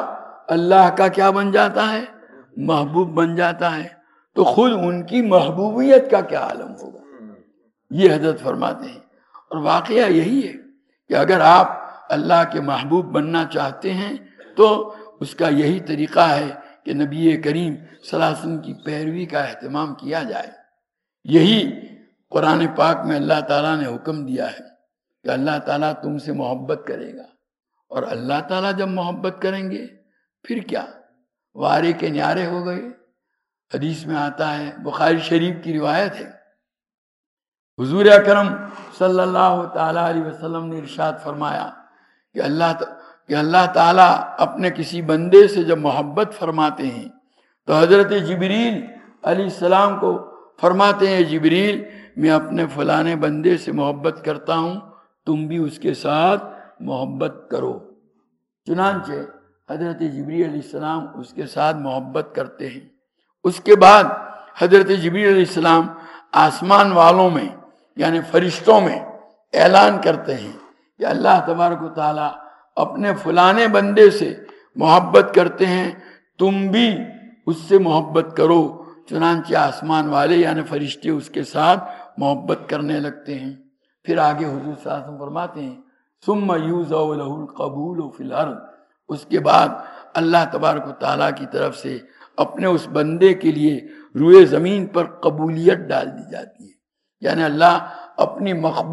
اللہ کا کیا بن جاتا ہے؟ محبوب بن جاتا ہے، تو خود ان کی محبوبیت کا کیا عالم ہوگا؟ یہ حضرت فرماتے ہیں۔ اور واقعہ یہی ہے کہ اگر آپ اللہ کے محبوب بننا چاہتے ہیں تو اس کا یہی طریقہ ہے کہ نبی کریم صلی اللہ علیہ وسلم کی پیروی کا اہتمام کیا جائے۔ یہی قرآن پاک میں اللہ تعالیٰ نے حکم دیا ہے کہ اللہ تعالیٰ تم سے محبت کرے گا، اور اللہ تعالیٰ جب محبت کریں گے پھر کیا؟ وارے کے نیارے ہو گئے۔ حدیث میں آتا ہے، بخاری شریف کی روایت ہے، حضور اکرم صلی اللہ تعالیٰ علیہ وسلم نے ارشاد فرمایا کہ اللہ کہ اللہ تعالیٰ اپنے کسی بندے سے جب محبت فرماتے ہیں تو حضرت جبریل علیہ السلام کو فرماتے ہیں، جبریل میں اپنے فلانے بندے سے محبت کرتا ہوں، تم بھی اس کے ساتھ محبت کرو۔ چنانچہ حضرت جبریل علیہ السلام اس کے ساتھ محبت کرتے ہیں۔ اس کے بعد حضرت جبریل علیہ السلام آسمان والوں میں یعنی فرشتوں میں اعلان کرتے ہیں کہ اللہ تبارک و تعالیٰ اپنے فلانے بندے سے محبت کرتے ہیں، تم بھی اس سے محبت کرو۔ چنانچہ آسمان والے یعنی فرشتے اس کے ساتھ محبت کرنے لگتے ہیں۔ پھر آگے حضور صلی اللہ علیہ وسلم فرماتے ہیں، ثم یوضع لہ القبول فی الارض، اس کے بعد اللہ تبارک و تعالیٰ کی طرف سے اپنے اس بندے کے لیے روئے زمین پر قبولیت ڈال دی جاتی ہے، یعنی اللہ اپنی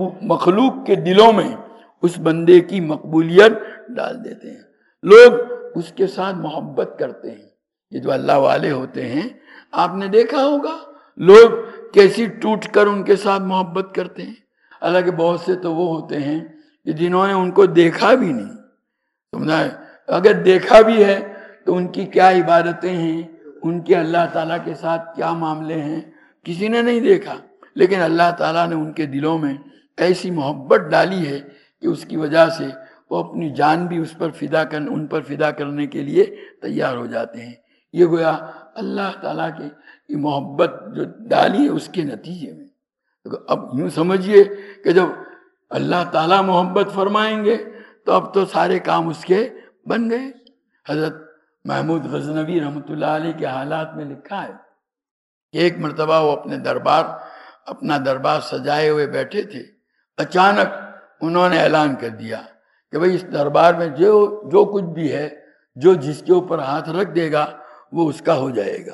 مخلوق کے دلوں میں اس بندے کی مقبولیت ڈال دیتے ہیں۔ لوگ اس کے ساتھ محبت کرتے ہیں۔ یہ جو اللہ والے ہوتے ہیں، آپ نے دیکھا ہوگا لوگ کیسی ٹوٹ کر ان کے ساتھ محبت کرتے ہیں۔ حالانکہ بہت سے تو وہ ہوتے ہیں کہ جنہوں نے ان کو دیکھا بھی نہیں، سمجھا ہے؟ اگر دیکھا بھی ہے تو ان کی کیا عبادتیں ہیں، ان کے اللہ تعالیٰ کے ساتھ کیا معاملے ہیں، کسی نے نہیں دیکھا، لیکن اللہ تعالیٰ نے ان کے دلوں میں ایسی محبت ڈالی ہے کہ اس کی وجہ سے وہ اپنی جان بھی اس پر فدا کر ان پر فدا کرنے کے لیے تیار ہو جاتے ہیں۔ یہ گویا اللہ تعالیٰ کی یہ محبت جو ڈالی ہے اس کے نتیجے میں۔ اب یوں سمجھیے کہ جب اللہ تعالیٰ محبت فرمائیں گے تو اب تو سارے کام اس کے بن گئے۔ حضرت محمود غزنوی رحمۃ اللہ علیہ کے حالات میں لکھا ہے کہ ایک مرتبہ وہ اپنے دربار اپنا دربار سجائے ہوئے بیٹھے تھے، اچانک انہوں نے اعلان کر دیا کہ بھئی اس دربار میں جو جو کچھ بھی ہے، جو جس کے اوپر ہاتھ رکھ دے گا وہ اس کا ہو جائے گا۔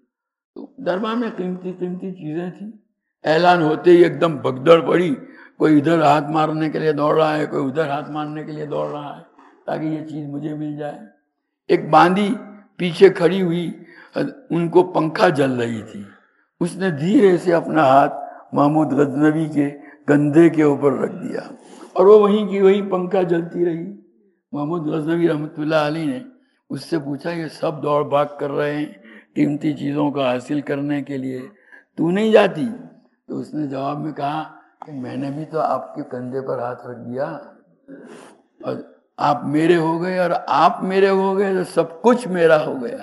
تو دربار میں قیمتی قیمتی چیزیں تھیں، اعلان ہوتے ہی ایک دم بھگدڑ پڑی، کوئی ادھر ہاتھ مارنے کے لیے دوڑ رہا ہے، کوئی ادھر ہاتھ مارنے کے لیے دوڑ رہا ہے تاکہ یہ چیز مجھے مل جائے۔ ایک باندی پیچھے کھڑی ہوئی، ان کو پنکھا جل رہی تھی، اس نے دھیرے سے اپنا ہاتھ محمود غزنوی کے کندھے کے اوپر رکھ دیا اور وہ وہیں کی وہیں پنکھا جلتی رہی۔ محمود غزنوی رحمۃ اللہ علیہ نے اس سے پوچھا، یہ سب دوڑ بھاگ کر رہے ہیں قیمتی چیزوں کا حاصل کرنے کے لیے، تو نہیں جاتی؟ تو اس نے جواب میں کہا کہ میں نے بھی تو آپ کے کندھے پر ہاتھ رکھ دیا اور آپ میرے ہو گئے، اور آپ میرے ہو گئے تو سب کچھ میرا ہو گیا۔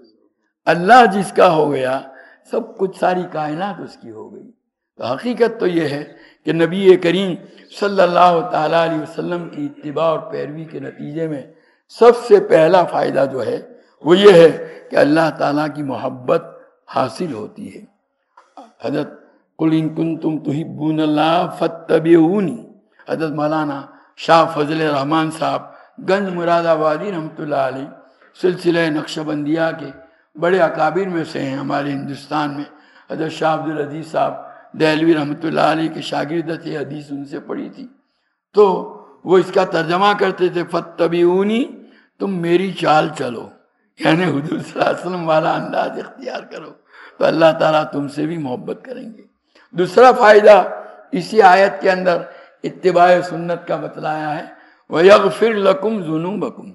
اللہ جس کا ہو گیا سب کچھ، ساری کائنات اس کی ہو گئی۔ تو حقیقت تو یہ ہے کہ نبی کریم صلی اللہ تعالیٰ علیہ وسلم کی اتباع اور پیروی کے نتیجے میں سب سے پہلا فائدہ جو ہے وہ یہ ہے کہ اللہ تعالیٰ کی محبت حاصل ہوتی ہے۔ حضرت قل ان کنتم تحبون اللہ فاتبعونی، حضرت مولانا شاہ فضل الرحمان صاحب گنج مراد آبادی رحمۃ اللہ علیہ سلسلہ نقش بندیہ کے بڑے اکابر میں سے ہیں ہمارے ہندوستان میں۔ حضرت شاہ عبد العزیز صاحب دہلوی رحمۃ اللہ علیہ کے شاگرد تھے، حدیث ان سے پڑھی تھی، تو وہ اس کا ترجمہ کرتے تھے، فاتبعونی، تم میری چال چلو، یعنی حضور صلی اللہ علیہ وسلم والا انداز اختیار کرو تو اللہ تعالیٰ تم سے بھی محبت کریں گے۔ دوسرا فائدہ اسی آیت کے اندر اتباع سنت کا بتلایا ہے، وَيَغْفِرْ لَكُمْ ذُنُوبَكُمْ،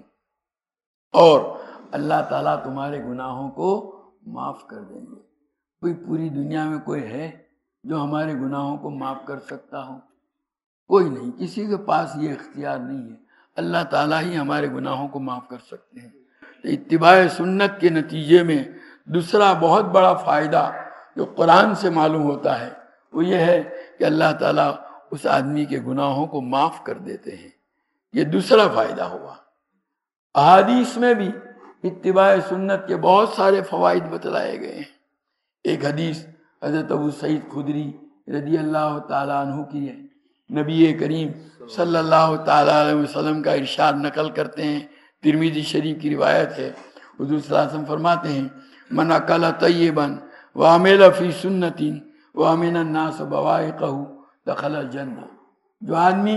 اور اللہ تعالیٰ تمہارے گناہوں کو معاف کر دیں گے۔ کوئی پوری دنیا میں کوئی ہے جو ہمارے گناہوں کو معاف کر سکتا ہو؟ کوئی نہیں، کسی کے پاس یہ اختیار نہیں ہے، اللہ تعالیٰ ہی ہمارے گناہوں کو معاف کر سکتے ہیں۔ تو اتباع سنت کے نتیجے میں دوسرا بہت بڑا فائدہ جو قرآن سے معلوم ہوتا ہے وہ یہ ہے کہ اللہ تعالیٰ اس آدمی کے گناہوں کو معاف کر دیتے ہیں۔ یہ دوسرا فائدہ ہوا۔ احادیث میں بھی اتباع سنت کے بہت سارے فوائد بتلائے گئے ہیں۔ ایک حدیث حضرت ابو سعید خدری رضی اللہ تعالیٰ عنہ کی ہے، نبی کریم صلی اللہ تعالیٰ علیہ وسلم کا ارشاد نقل کرتے ہیں، ترمذی شریف کی روایت ہے، حضور صلی اللہ علیہ وسلم فرماتے ہیں من اکل طیبا وعمل فی سنتی وامن الناس بوائقہ دخل الجنہ، جو آدمی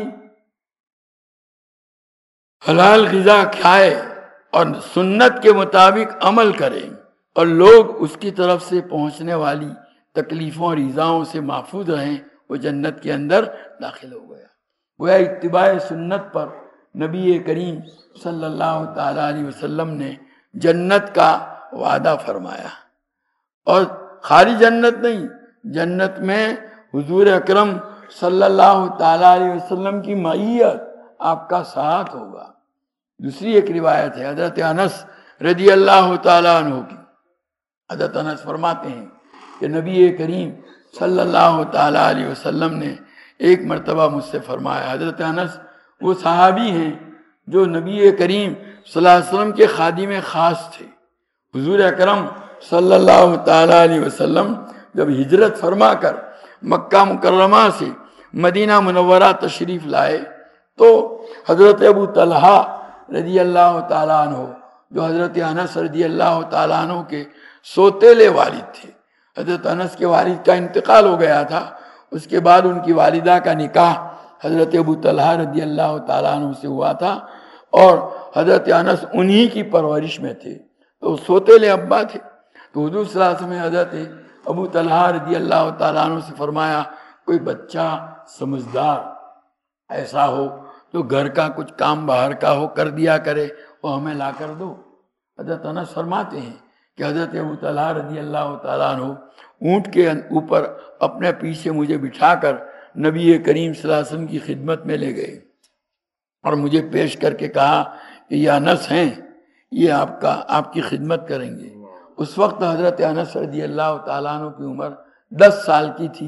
حلال غذا کھائے اور سنت کے مطابق عمل کرے اور لوگ اس کی طرف سے پہنچنے والی تکلیفوں اور ایذاؤں سے محفوظ رہیں، وہ جنت کے اندر داخل ہو گیا۔ گویا اتباع سنت پر نبی کریم صلی اللہ تعالیٰ علیہ وسلم نے جنت کا وعدہ فرمایا، اور خالی جنت نہیں، جنت میں حضور اکرم صلی اللہ تعالیٰ علیہ وسلم کی معیت، آپ کا ساتھ ہوگا۔ دوسری ایک روایت ہے حضرت انس رضی اللہ تعالیٰ عنہ کی، حضرت انس فرماتے ہیں کہ نبی کریم صلی اللہ تعالیٰ علیہ وسلم نے ایک مرتبہ مجھ سے فرمایا۔ حضرت انس وہ صحابی ہیں جو نبی کریم صلی اللہ علیہ وسلم کے خادم خاص تھے۔ حضور اکرم صلی اللہ تعالیٰ علیہ وسلم جب ہجرت فرما کر مکہ مکرمہ سے مدینہ منورہ تشریف لائے تو حضرت ابو طلحہ رضی اللہ تعالیٰ عنہ جو حضرت انس رضی اللہ تعالیٰ عنہ کے سوتیلے والد تھے، حضرت انس کے والد کا انتقال ہو گیا تھا، اس کے بعد ان کی والدہ کا نکاح حضرت ابو طلحہ رضی اللہ تعالیٰ عنہ سے ہوا تھا، اور حضرت انس انہی کی پرورش میں تھے، تو سوتیلے ابا تھے۔ تو حضور صلی اللہ علیہ وسلم نے حضرت ابو طلحہ رضی اللہ تعالیٰ عنہ سے فرمایا کوئی بچہ سمجھدار ایسا ہو تو گھر کا کچھ کام باہر کا ہو کر دیا کرے، وہ ہمیں لا کر دو۔ حضرت انس فرماتے ہیں کہ حضرت ابو طلحہ رضی اللہ تعالیٰ عنہ اونٹ کے اوپر اپنے پیچھے مجھے بٹھا کر نبی کریم صلی اللہ علیہ وسلم کی خدمت میں لے گئے اور مجھے پیش کر کے کہا کہ یہ انس ہیں، یہ آپ کا آپ کی خدمت کریں گے۔ اس وقت حضرت انس رضی اللہ تعالیٰ عنہ کی عمر دس سال کی تھی،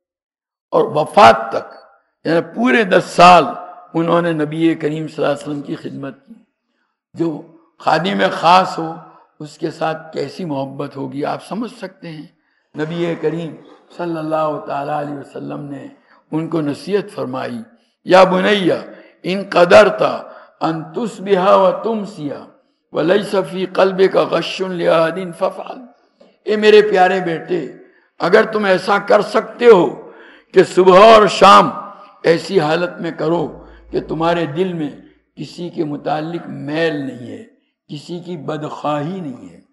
اور وفات تک یعنی پورے دس سال انہوں نے نبی کریم صلی اللہ علیہ وسلم کی خدمت کی۔ جو خادم خاص ہو اس کے ساتھ کیسی محبت ہوگی آپ سمجھ سکتے ہیں۔ نبی کریم صلی اللہ تعالیٰ علیہ وسلم نے ان کو نصیحت فرمائی، یا بنیہ ان قدرت ان تصبح و تمسی ولیس فی قلبک غش لأحد فافعل، اے میرے پیارے بیٹے اگر تم ایسا کر سکتے ہو کہ صبح اور شام ایسی حالت میں کرو کہ تمہارے دل میں کسی کے متعلق میل نہیں ہے، کسی کی بدخواہی نہیں ہے۔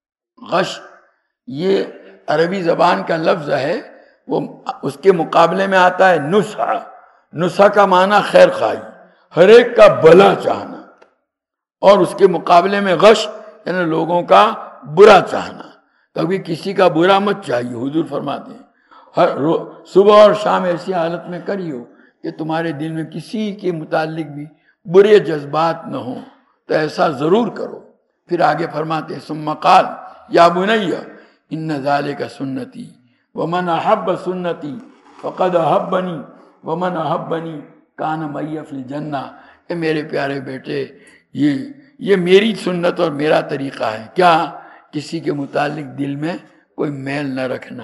غش یہ عربی زبان کا لفظ ہے، وہ اس کے مقابلے میں آتا ہے نصح۔ نصح کا معنی خیر خواہی، ہر ایک کا بھلا چاہنا، اور اس کے مقابلے میں غش یعنی لوگوں کا برا چاہنا۔ کبھی کسی کا برا مت چاہیے، حضور فرماتے ہیں ہر صبح اور شام ایسی حالت میں کریو کہ تمہارے دل میں کسی کے متعلق بھی برے جذبات نہ ہوں، تو ایسا ضرور کرو۔ پھر آگے فرماتے ہیں ثم قال یا بنی ان ذالک سنتی ومن احب سنتی فقد احبنی ومن احبنی کان معی فی الجنہ، اے میرے پیارے بیٹے یہ یہ میری سنت اور میرا طریقہ ہے، کیا کسی کے متعلق دل میں کوئی میل نہ رکھنا،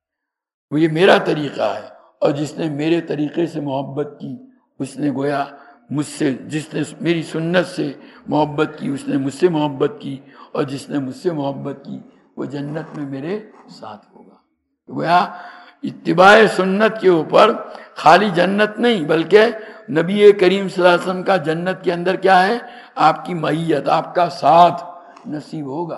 وہ یہ میرا طریقہ ہے، اور جس نے میرے طریقے سے محبت کی اس نے گویا مجھ سے، جس نے میری سنت سے محبت کی اس نے مجھ سے محبت کی، اور جس نے مجھ سے محبت کی وہ جنت میں میرے ساتھ ہوگا۔ گویا اتباع سنت کے اوپر خالی جنت نہیں بلکہ نبی کریم صلی اللہ علیہ وسلم کا جنت کے اندر کیا ہے، آپ کی معیت، آپ کا ساتھ نصیب ہوگا۔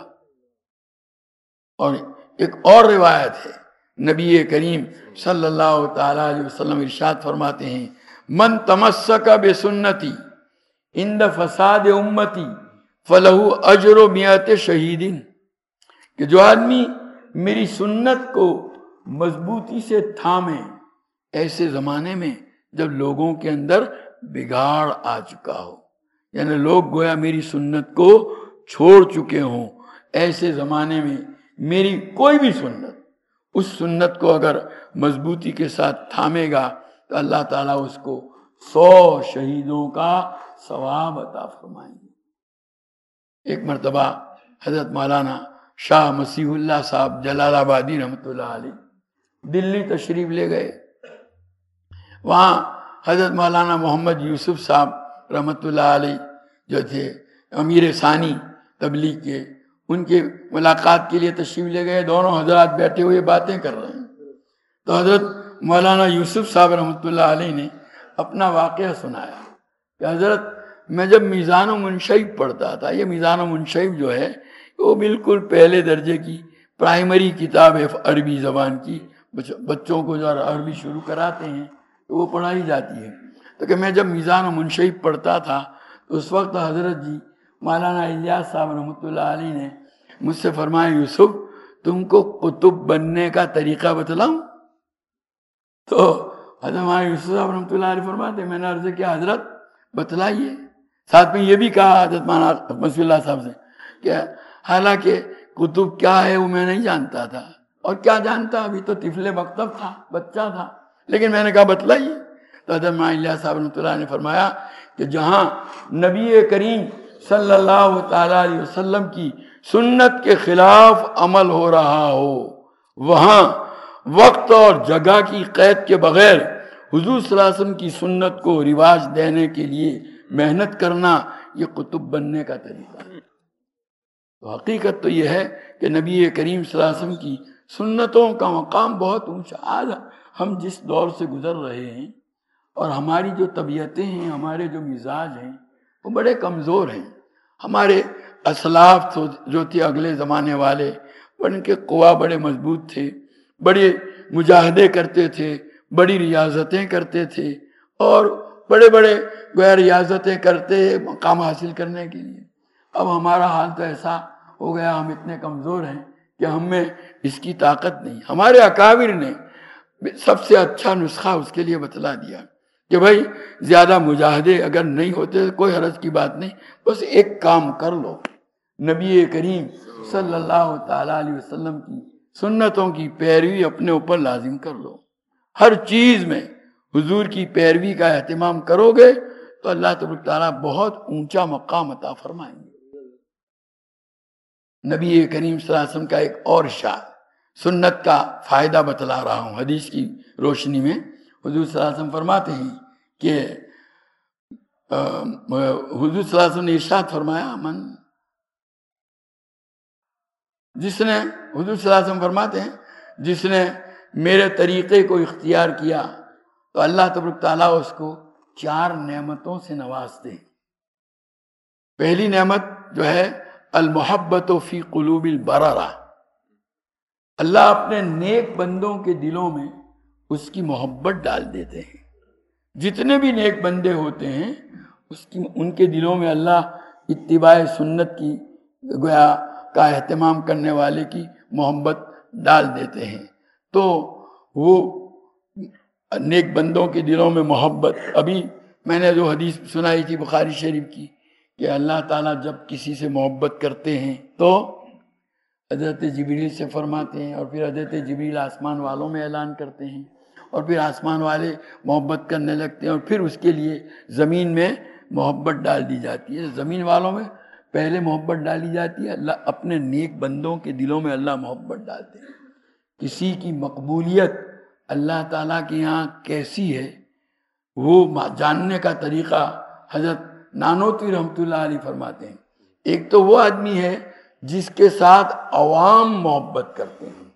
اور ایک اور روایت ہے، نبی کریم صلی اللہ تعالیٰ علیہ وسلم ارشاد فرماتے ہیں من تمسک بسنتی عند فساد امتی فلہ اجر مئات شہید، کہ جو آدمی میری سنت کو مضبوطی سے تھامے ایسے زمانے میں جب لوگوں کے اندر بگاڑ آ چکا ہو، یعنی لوگ گویا میری سنت کو چھوڑ چکے ہوں، ایسے زمانے میں میری کوئی بھی سنت، اس سنت کو اگر مضبوطی کے ساتھ تھامے گا تو اللہ تعالیٰ اس کو سو شہیدوں کا ثواب عطا فرمائیں گے۔ ایک مرتبہ حضرت مولانا شاہ مسیح اللہ صاحب جلال آبادی رحمۃ اللہ علیہ دلی تشریف لے گئے. وہاں حضرت مولانا محمد یوسف صاحب رحمۃ اللہ علیہ جو تھے امیر ثانی تبلیغ کے، ان کے ملاقات کے لیے تشریف لے گئے. دونوں حضرات بیٹھے ہوئے باتیں کر رہے ہیں تو حضرت مولانا یوسف صاحب رحمۃ اللہ علیہ نے اپنا واقعہ سنایا کہ حضرت میں جب میزان و منشیب پڑھتا تھا، یہ میزان و منشیب جو ہے وہ بالکل پہلے درجے کی پرائمری کتاب ہے عربی زبان کی، بچوں کو جو عربی شروع کراتے ہیں تو وہ پڑھائی جاتی ہے. تو کہ میں جب میزان و منشیب پڑھتا تھا تو اس وقت حضرت جی مولانا الیاس صاحب رحمۃ اللہ علیہ نے مجھ سے فرمایا یوسف تم کو قطب بننے کا طریقہ بتلاؤں؟ تو حضرت مولانا یوسف صاحب رحمۃ اللہ علیہ فرماتے میں نے عرض کیا حضرت بتلائیے. ساتھ میں یہ بھی کہا حضرت مولانا مسیح اللہ صاحب سے کہ حالانکہ قطب کیا ہے وہ میں نہیں جانتا تھا، اور کیا جانتا، ابھی تو طفل مکتب تھا، بچہ تھا، لیکن میں نے کہا بتلائیے. تو حضرت مولانا الیاس صاحب رحمۃ اللہ نے فرمایا کہ جہاں نبی کریم صلی اللہ تعالیٰ علیہ وسلم کی سنت کے خلاف عمل ہو رہا ہو، وہاں وقت اور جگہ کی قید کے بغیر حضور صلی اللہ علیہ وسلم کی سنت کو رواج دینے کے لیے محنت کرنا یہ قطب بننے کا طریقہ ہے. تو حقیقت تو یہ ہے کہ نبی کریم صلی اللہ علیہ وسلم کی سنتوں کا مقام بہت اونچا. آج ہم جس دور سے گزر رہے ہیں اور ہماری جو طبیعتیں ہیں، ہمارے جو مزاج ہیں وہ بڑے کمزور ہیں. ہمارے اسلاف جو تھے اگلے زمانے والے، ان کے قوا بڑے مضبوط تھے، بڑے مجاہدے کرتے تھے، بڑی ریاضتیں کرتے تھے، اور بڑے بڑے گویا ریاضتیں کرتے مقام حاصل کرنے کے لیے. اب ہمارا حال تو ایسا ہو گیا، ہم اتنے کمزور ہیں کہ ہم میں اس کی طاقت نہیں. ہمارے اکابر نے سب سے اچھا نسخہ اس کے لیے بتلا دیا کہ بھائی زیادہ مجاہدے اگر نہیں ہوتے کوئی حرج کی بات نہیں، بس ایک کام کر لو، نبی کریم صلی اللہ تعالیٰ علیہ وسلم کی سنتوں کی پیروی اپنے اوپر لازم کر لو. ہر چیز میں حضور کی پیروی کا اہتمام کرو گے تو اللہ تبارک تعالیٰ بہت اونچا مقام عطا فرمائیں گے. نبی کریم صلی اللہ علیہ وسلم کا ایک اور شان سنت کا فائدہ بتلا رہا ہوں حدیث کی روشنی میں. حضور صلی اللہ علیہ وسلم فرماتے ہیں کہ حضور صلی اللہ علیہ وسلم نے ارشاد فرمایا من جس نے حضور صلی اللہ علیہ وسلم فرماتے ہیں جس نے میرے طریقے کو اختیار کیا تو اللہ تبارک تعالیٰ اس کو چار نعمتوں سے نوازتے ہیں. پہلی نعمت جو ہے المحبت فی قلوب البررہ، اللہ اپنے نیک بندوں کے دلوں میں اس کی محبت ڈال دیتے ہیں. جتنے بھی نیک بندے ہوتے ہیں اس کی ان کے دلوں میں اللہ اتباع سنت کی گویا کا اہتمام کرنے والے کی محبت ڈال دیتے ہیں. تو وہ نیک بندوں کے دلوں میں محبت، ابھی میں نے جو حدیث سنائی تھی بخاری شریف کی کہ اللہ تعالیٰ جب کسی سے محبت کرتے ہیں تو حضرت جبریل سے فرماتے ہیں، اور پھر حضرت جبریل آسمان والوں میں اعلان کرتے ہیں، اور پھر آسمان والے محبت کرنے لگتے ہیں، اور پھر اس کے لیے زمین میں محبت ڈال دی جاتی ہے. زمین والوں میں پہلے محبت ڈالی جاتی ہے، اللہ اپنے نیک بندوں کے دلوں میں اللہ محبت ڈالتے ہیں. کسی کی مقبولیت اللہ تعالیٰ کے یہاں کیسی ہے وہ جاننے کا طریقہ حضرت نانوتوی رحمۃ اللہ علیہ فرماتے ہیں. ایک تو وہ آدمی ہے جس کے ساتھ عوام محبت کرتے ہیں،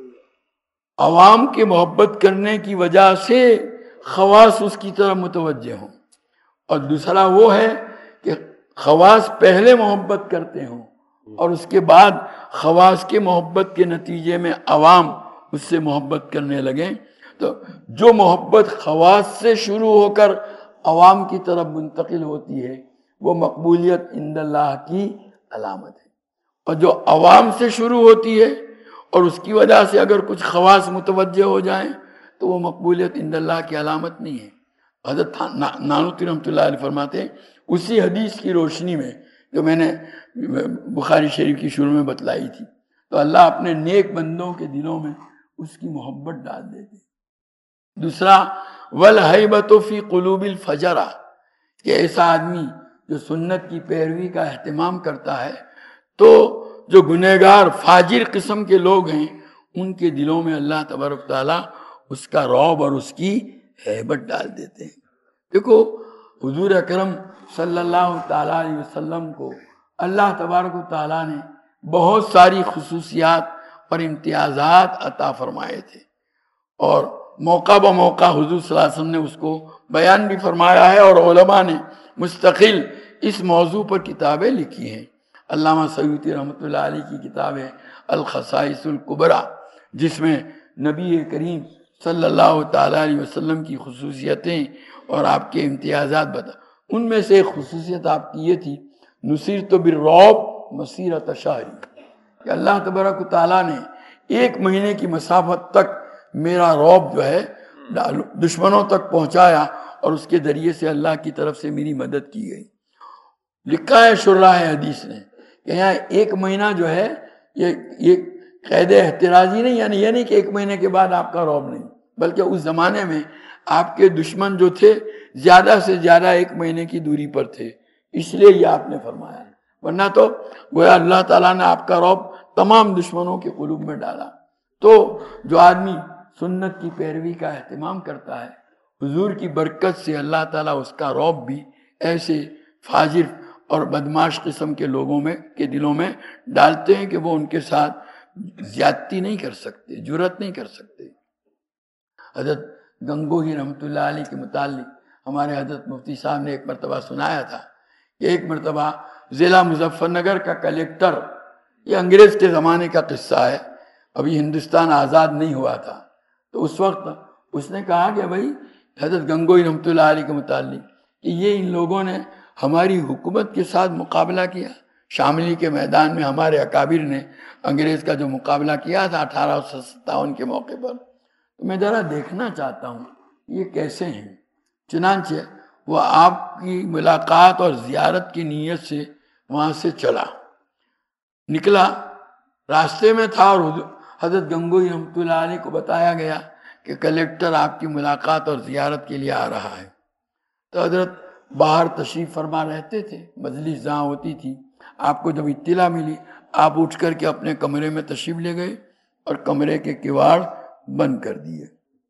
عوام کے محبت کرنے کی وجہ سے خواص اس کی طرف متوجہ ہوں، اور دوسرا وہ ہے کہ خواص پہلے محبت کرتے ہوں اور اس کے بعد خواص کے محبت کے نتیجے میں عوام اس سے محبت کرنے لگیں. تو جو محبت خواص سے شروع ہو کر عوام کی طرف منتقل ہوتی ہے وہ مقبولیت عند اللہ کی علامت ہے، اور جو عوام سے شروع ہوتی ہے اور اس کی وجہ سے اگر کچھ خواص متوجہ ہو جائیں تو وہ مقبولیت عند اللہ کی علامت نہیں ہے. حضرت نانوتوی رحمۃ اللہ علیہ فرماتے ہیں اسی حدیث کی روشنی میں جو میں نے بخاری شریف کی شروع میں بتلائی تھی، تو اللہ اپنے نیک بندوں کے دلوں میں اس کی محبت ڈال دیتے. دوسرا والہیبۃ فی قلوب الفجرہ، کہ ایسا آدمی جو سنت کی پیروی کا اہتمام کرتا ہے، تو جو گنہگار فاجر قسم کے لوگ ہیں ان کے دلوں میں اللہ تبارک تعالیٰ اس کا رعب اور اس کی ہیبت ڈال دیتے ہیں۔ دیکھو حضور اکرم صلی اللہ تعالیٰ علیہ وسلم کو اللہ تبارک و تعالیٰ نے بہت ساری خصوصیات اور امتیازات عطا فرمائے تھے، اور موقع بہ موقع حضور صلی اللہ علیہ وسلم نے اس کو بیان بھی فرمایا ہے، اور علماء نے مستقل اس موضوع پر کتابیں لکھی ہیں۔ علامہ سیوطی رحمۃ اللہ علیہ کی کتاب ہے الخصائص الکبریٰ، جس میں نبی کریم صلی اللہ تعالیٰ علیہ وسلم کی خصوصیتیں اور آپ کے امتیازات بتا۔ ان میں سے ایک خصوصیت آپ کی یہ تھی، نصرت بالرعب مسیرۃ شہر، کہ اللہ تبارک و تعالیٰ نے ایک مہینے کی مسافت تک میرا رعب جو ہے دشمنوں تک پہنچایا، اور اس کے ذریعے سے اللہ کی طرف سے میری مدد کی گئی۔ لکھا ہے شراح حدیث نے کہ یہاں ایک مہینہ جو ہے یہ یہ قید احترازی نہیں، یعنی یہ نہیں کہ ایک مہینے کے بعد آپ کا رعب نہیں، بلکہ اس زمانے میں آپ کے دشمن جو تھے زیادہ سے زیادہ ایک مہینے کی دوری پر تھے، اس لیے یہ آپ نے فرمایا، ورنہ تو گویا اللہ تعالیٰ نے آپ کا رعب تمام دشمنوں کے قلوب میں ڈالا۔ تو جو آدمی سنت کی پیروی کا اہتمام کرتا ہے، حضور کی برکت سے اللہ تعالیٰ اس کا رعب بھی ایسے فاجر اور بدماش قسم کے لوگوں میں کے دلوں میں ڈالتے ہیں کہ وہ ان کے ساتھ زیادتی نہیں کر سکتے، جرأت نہیں کر سکتے۔ حضرت گنگوہی رحمۃ اللہ علیہ کے متعلق ہمارے حضرت مفتی صاحب نے ایک مرتبہ سنایا تھا کہ ایک مرتبہ ضلع مظفر نگر کا کلیکٹر، یہ انگریز کے زمانے کا قصہ ہے، ابھی ہندوستان آزاد نہیں ہوا تھا، تو اس وقت اس نے کہا کہ بھائی حضرت گنگوہی رحمۃ اللہ علیہ کے متعلق کہ یہ ان لوگوں نے ہماری حکومت کے ساتھ مقابلہ کیا، شاملی کے میدان میں ہمارے اکابر نے انگریز کا جو مقابلہ کیا تھا اٹھارہ سو ستاون کے موقع پر، تو میں ذرا دیکھنا چاہتا ہوں یہ کیسے ہیں۔ چنانچہ وہ آپ کی ملاقات اور زیارت کی نیت سے وہاں سے چلا نکلا، راستے میں تھا اور حضرت گنگوہی رحمۃ اللہ علیہ کو بتایا گیا کہ کلیکٹر آپ کی ملاقات اور زیارت کے لیے آ رہا ہے۔ تو حضرت باہر تشریف فرما رہتے تھے، مجلس جہاں ہوتی تھی، آپ کو جب اطلاع ملی آپ اٹھ کر کے اپنے کمرے میں تشریف لے گئے اور کمرے کے کواڑ بند کر دیے۔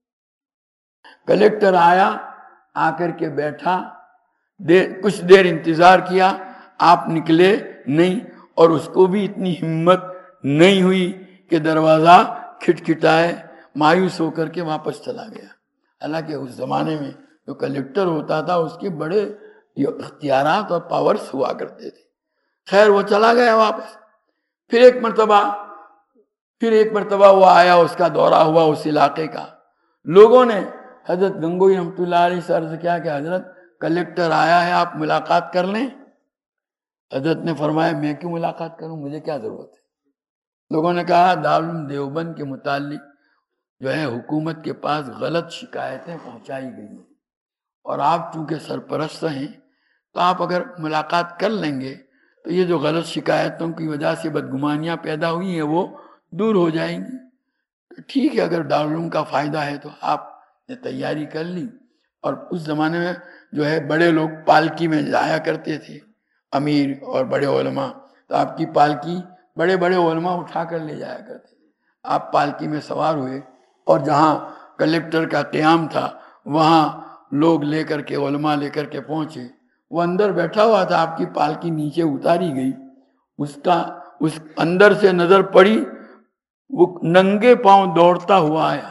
کلیکٹر آیا، آ کر کے بیٹھا، دیر کچھ دیر انتظار کیا، آپ نکلے نہیں، اور اس کو بھی اتنی ہمت نہیں ہوئی کہ دروازہ کھٹکھٹائے، مایوس ہو کر کے واپس چلا گیا۔ حالانکہ اس زمانے میں جو کلیکٹر ہوتا تھا اس کے بڑے اختیارات اور پاورز ہوا کرتے تھے۔ خیر وہ چلا گیا واپس، پھر ایک مرتبہ پھر ایک مرتبہ وہ آیا، اس کا دورہ ہوا اس علاقے کا، لوگوں نے حضرت گنگوہی رحمۃ اللہ علیہ سے عرض کیا کہ حضرت کلیکٹر آیا ہے، آپ ملاقات کر لیں۔ حضرت نے فرمایا میں کیوں ملاقات کروں، مجھے کیا ضرورت ہے۔ لوگوں نے کہا دارالعلوم دیوبند کے متعلق جو ہے حکومت کے پاس غلط شکایتیں پہنچائی گئی ہیں، اور آپ چونکہ سرپرست ہیں تو آپ اگر ملاقات کر لیں گے تو یہ جو غلط شکایتوں کی وجہ سے بدگمانیاں پیدا ہوئی ہیں وہ دور ہو جائیں گی۔ ٹھیک ہے، اگر دارالعلوم کا فائدہ ہے تو آپ نے تیاری کر لی۔ اور اس زمانے میں جو ہے بڑے لوگ پالکی میں جایا کرتے تھے، امیر اور بڑے علماء، تو آپ کی پالکی بڑے بڑے علماء اٹھا کر لے جایا کرتے تھے۔ آپ پالکی میں سوار ہوئے اور جہاں کلیکٹر کا قیام تھا وہاں لوگ لے کر کے علماء لے کر کے پہنچے، وہ اندر بیٹھا ہوا تھا، آپ کی پالکی نیچے اتاری گئی، اس کا اس اندر سے نظر پڑی، وہ ننگے پاؤں دوڑتا ہوا آیا،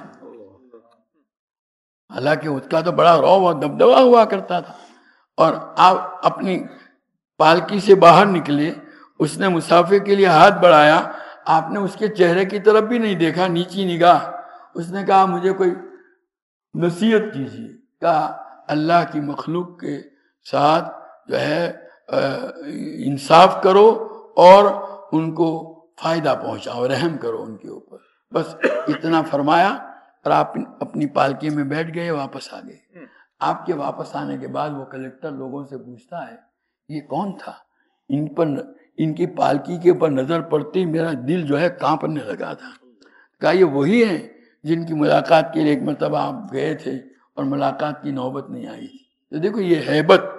حالانکہ اس کا تو بڑا رعب اور دبدبا ہوا کرتا تھا، اور آپ اپنی پالکی سے باہر نکلے، اس نے مسافر کے لیے ہاتھ بڑھایا، آپ نے اس کے چہرے کی طرف بھی نہیں دیکھا، نیچی نگاہ، اس نے کہا مجھے کوئی نصیحت کیجیے۔ کہا اللہ کی مخلوق کے ساتھ جو ہے انصاف کرو اور ان کو فائدہ پہنچاؤ، رحم کرو ان کے اوپر، بس اتنا فرمایا، اور آپ اپنی پالکی میں بیٹھ گئے، واپس آ گئے۔ آپ کے واپس آنے کے بعد وہ کلیکٹر لوگوں سے پوچھتا ہے یہ کون تھا؟ ان پر ان کی پالکی کے اوپر نظر پڑتے ہی میرا دل جو ہے کانپنے لگا تھا۔ کہا یہ وہی ہیں جن کی ملاقات کے لیے ایک مرتبہ آپ گئے تھے اور ملاقات کی نوبت نہیں آئی تھی۔ تو دیکھو یہ ہیبت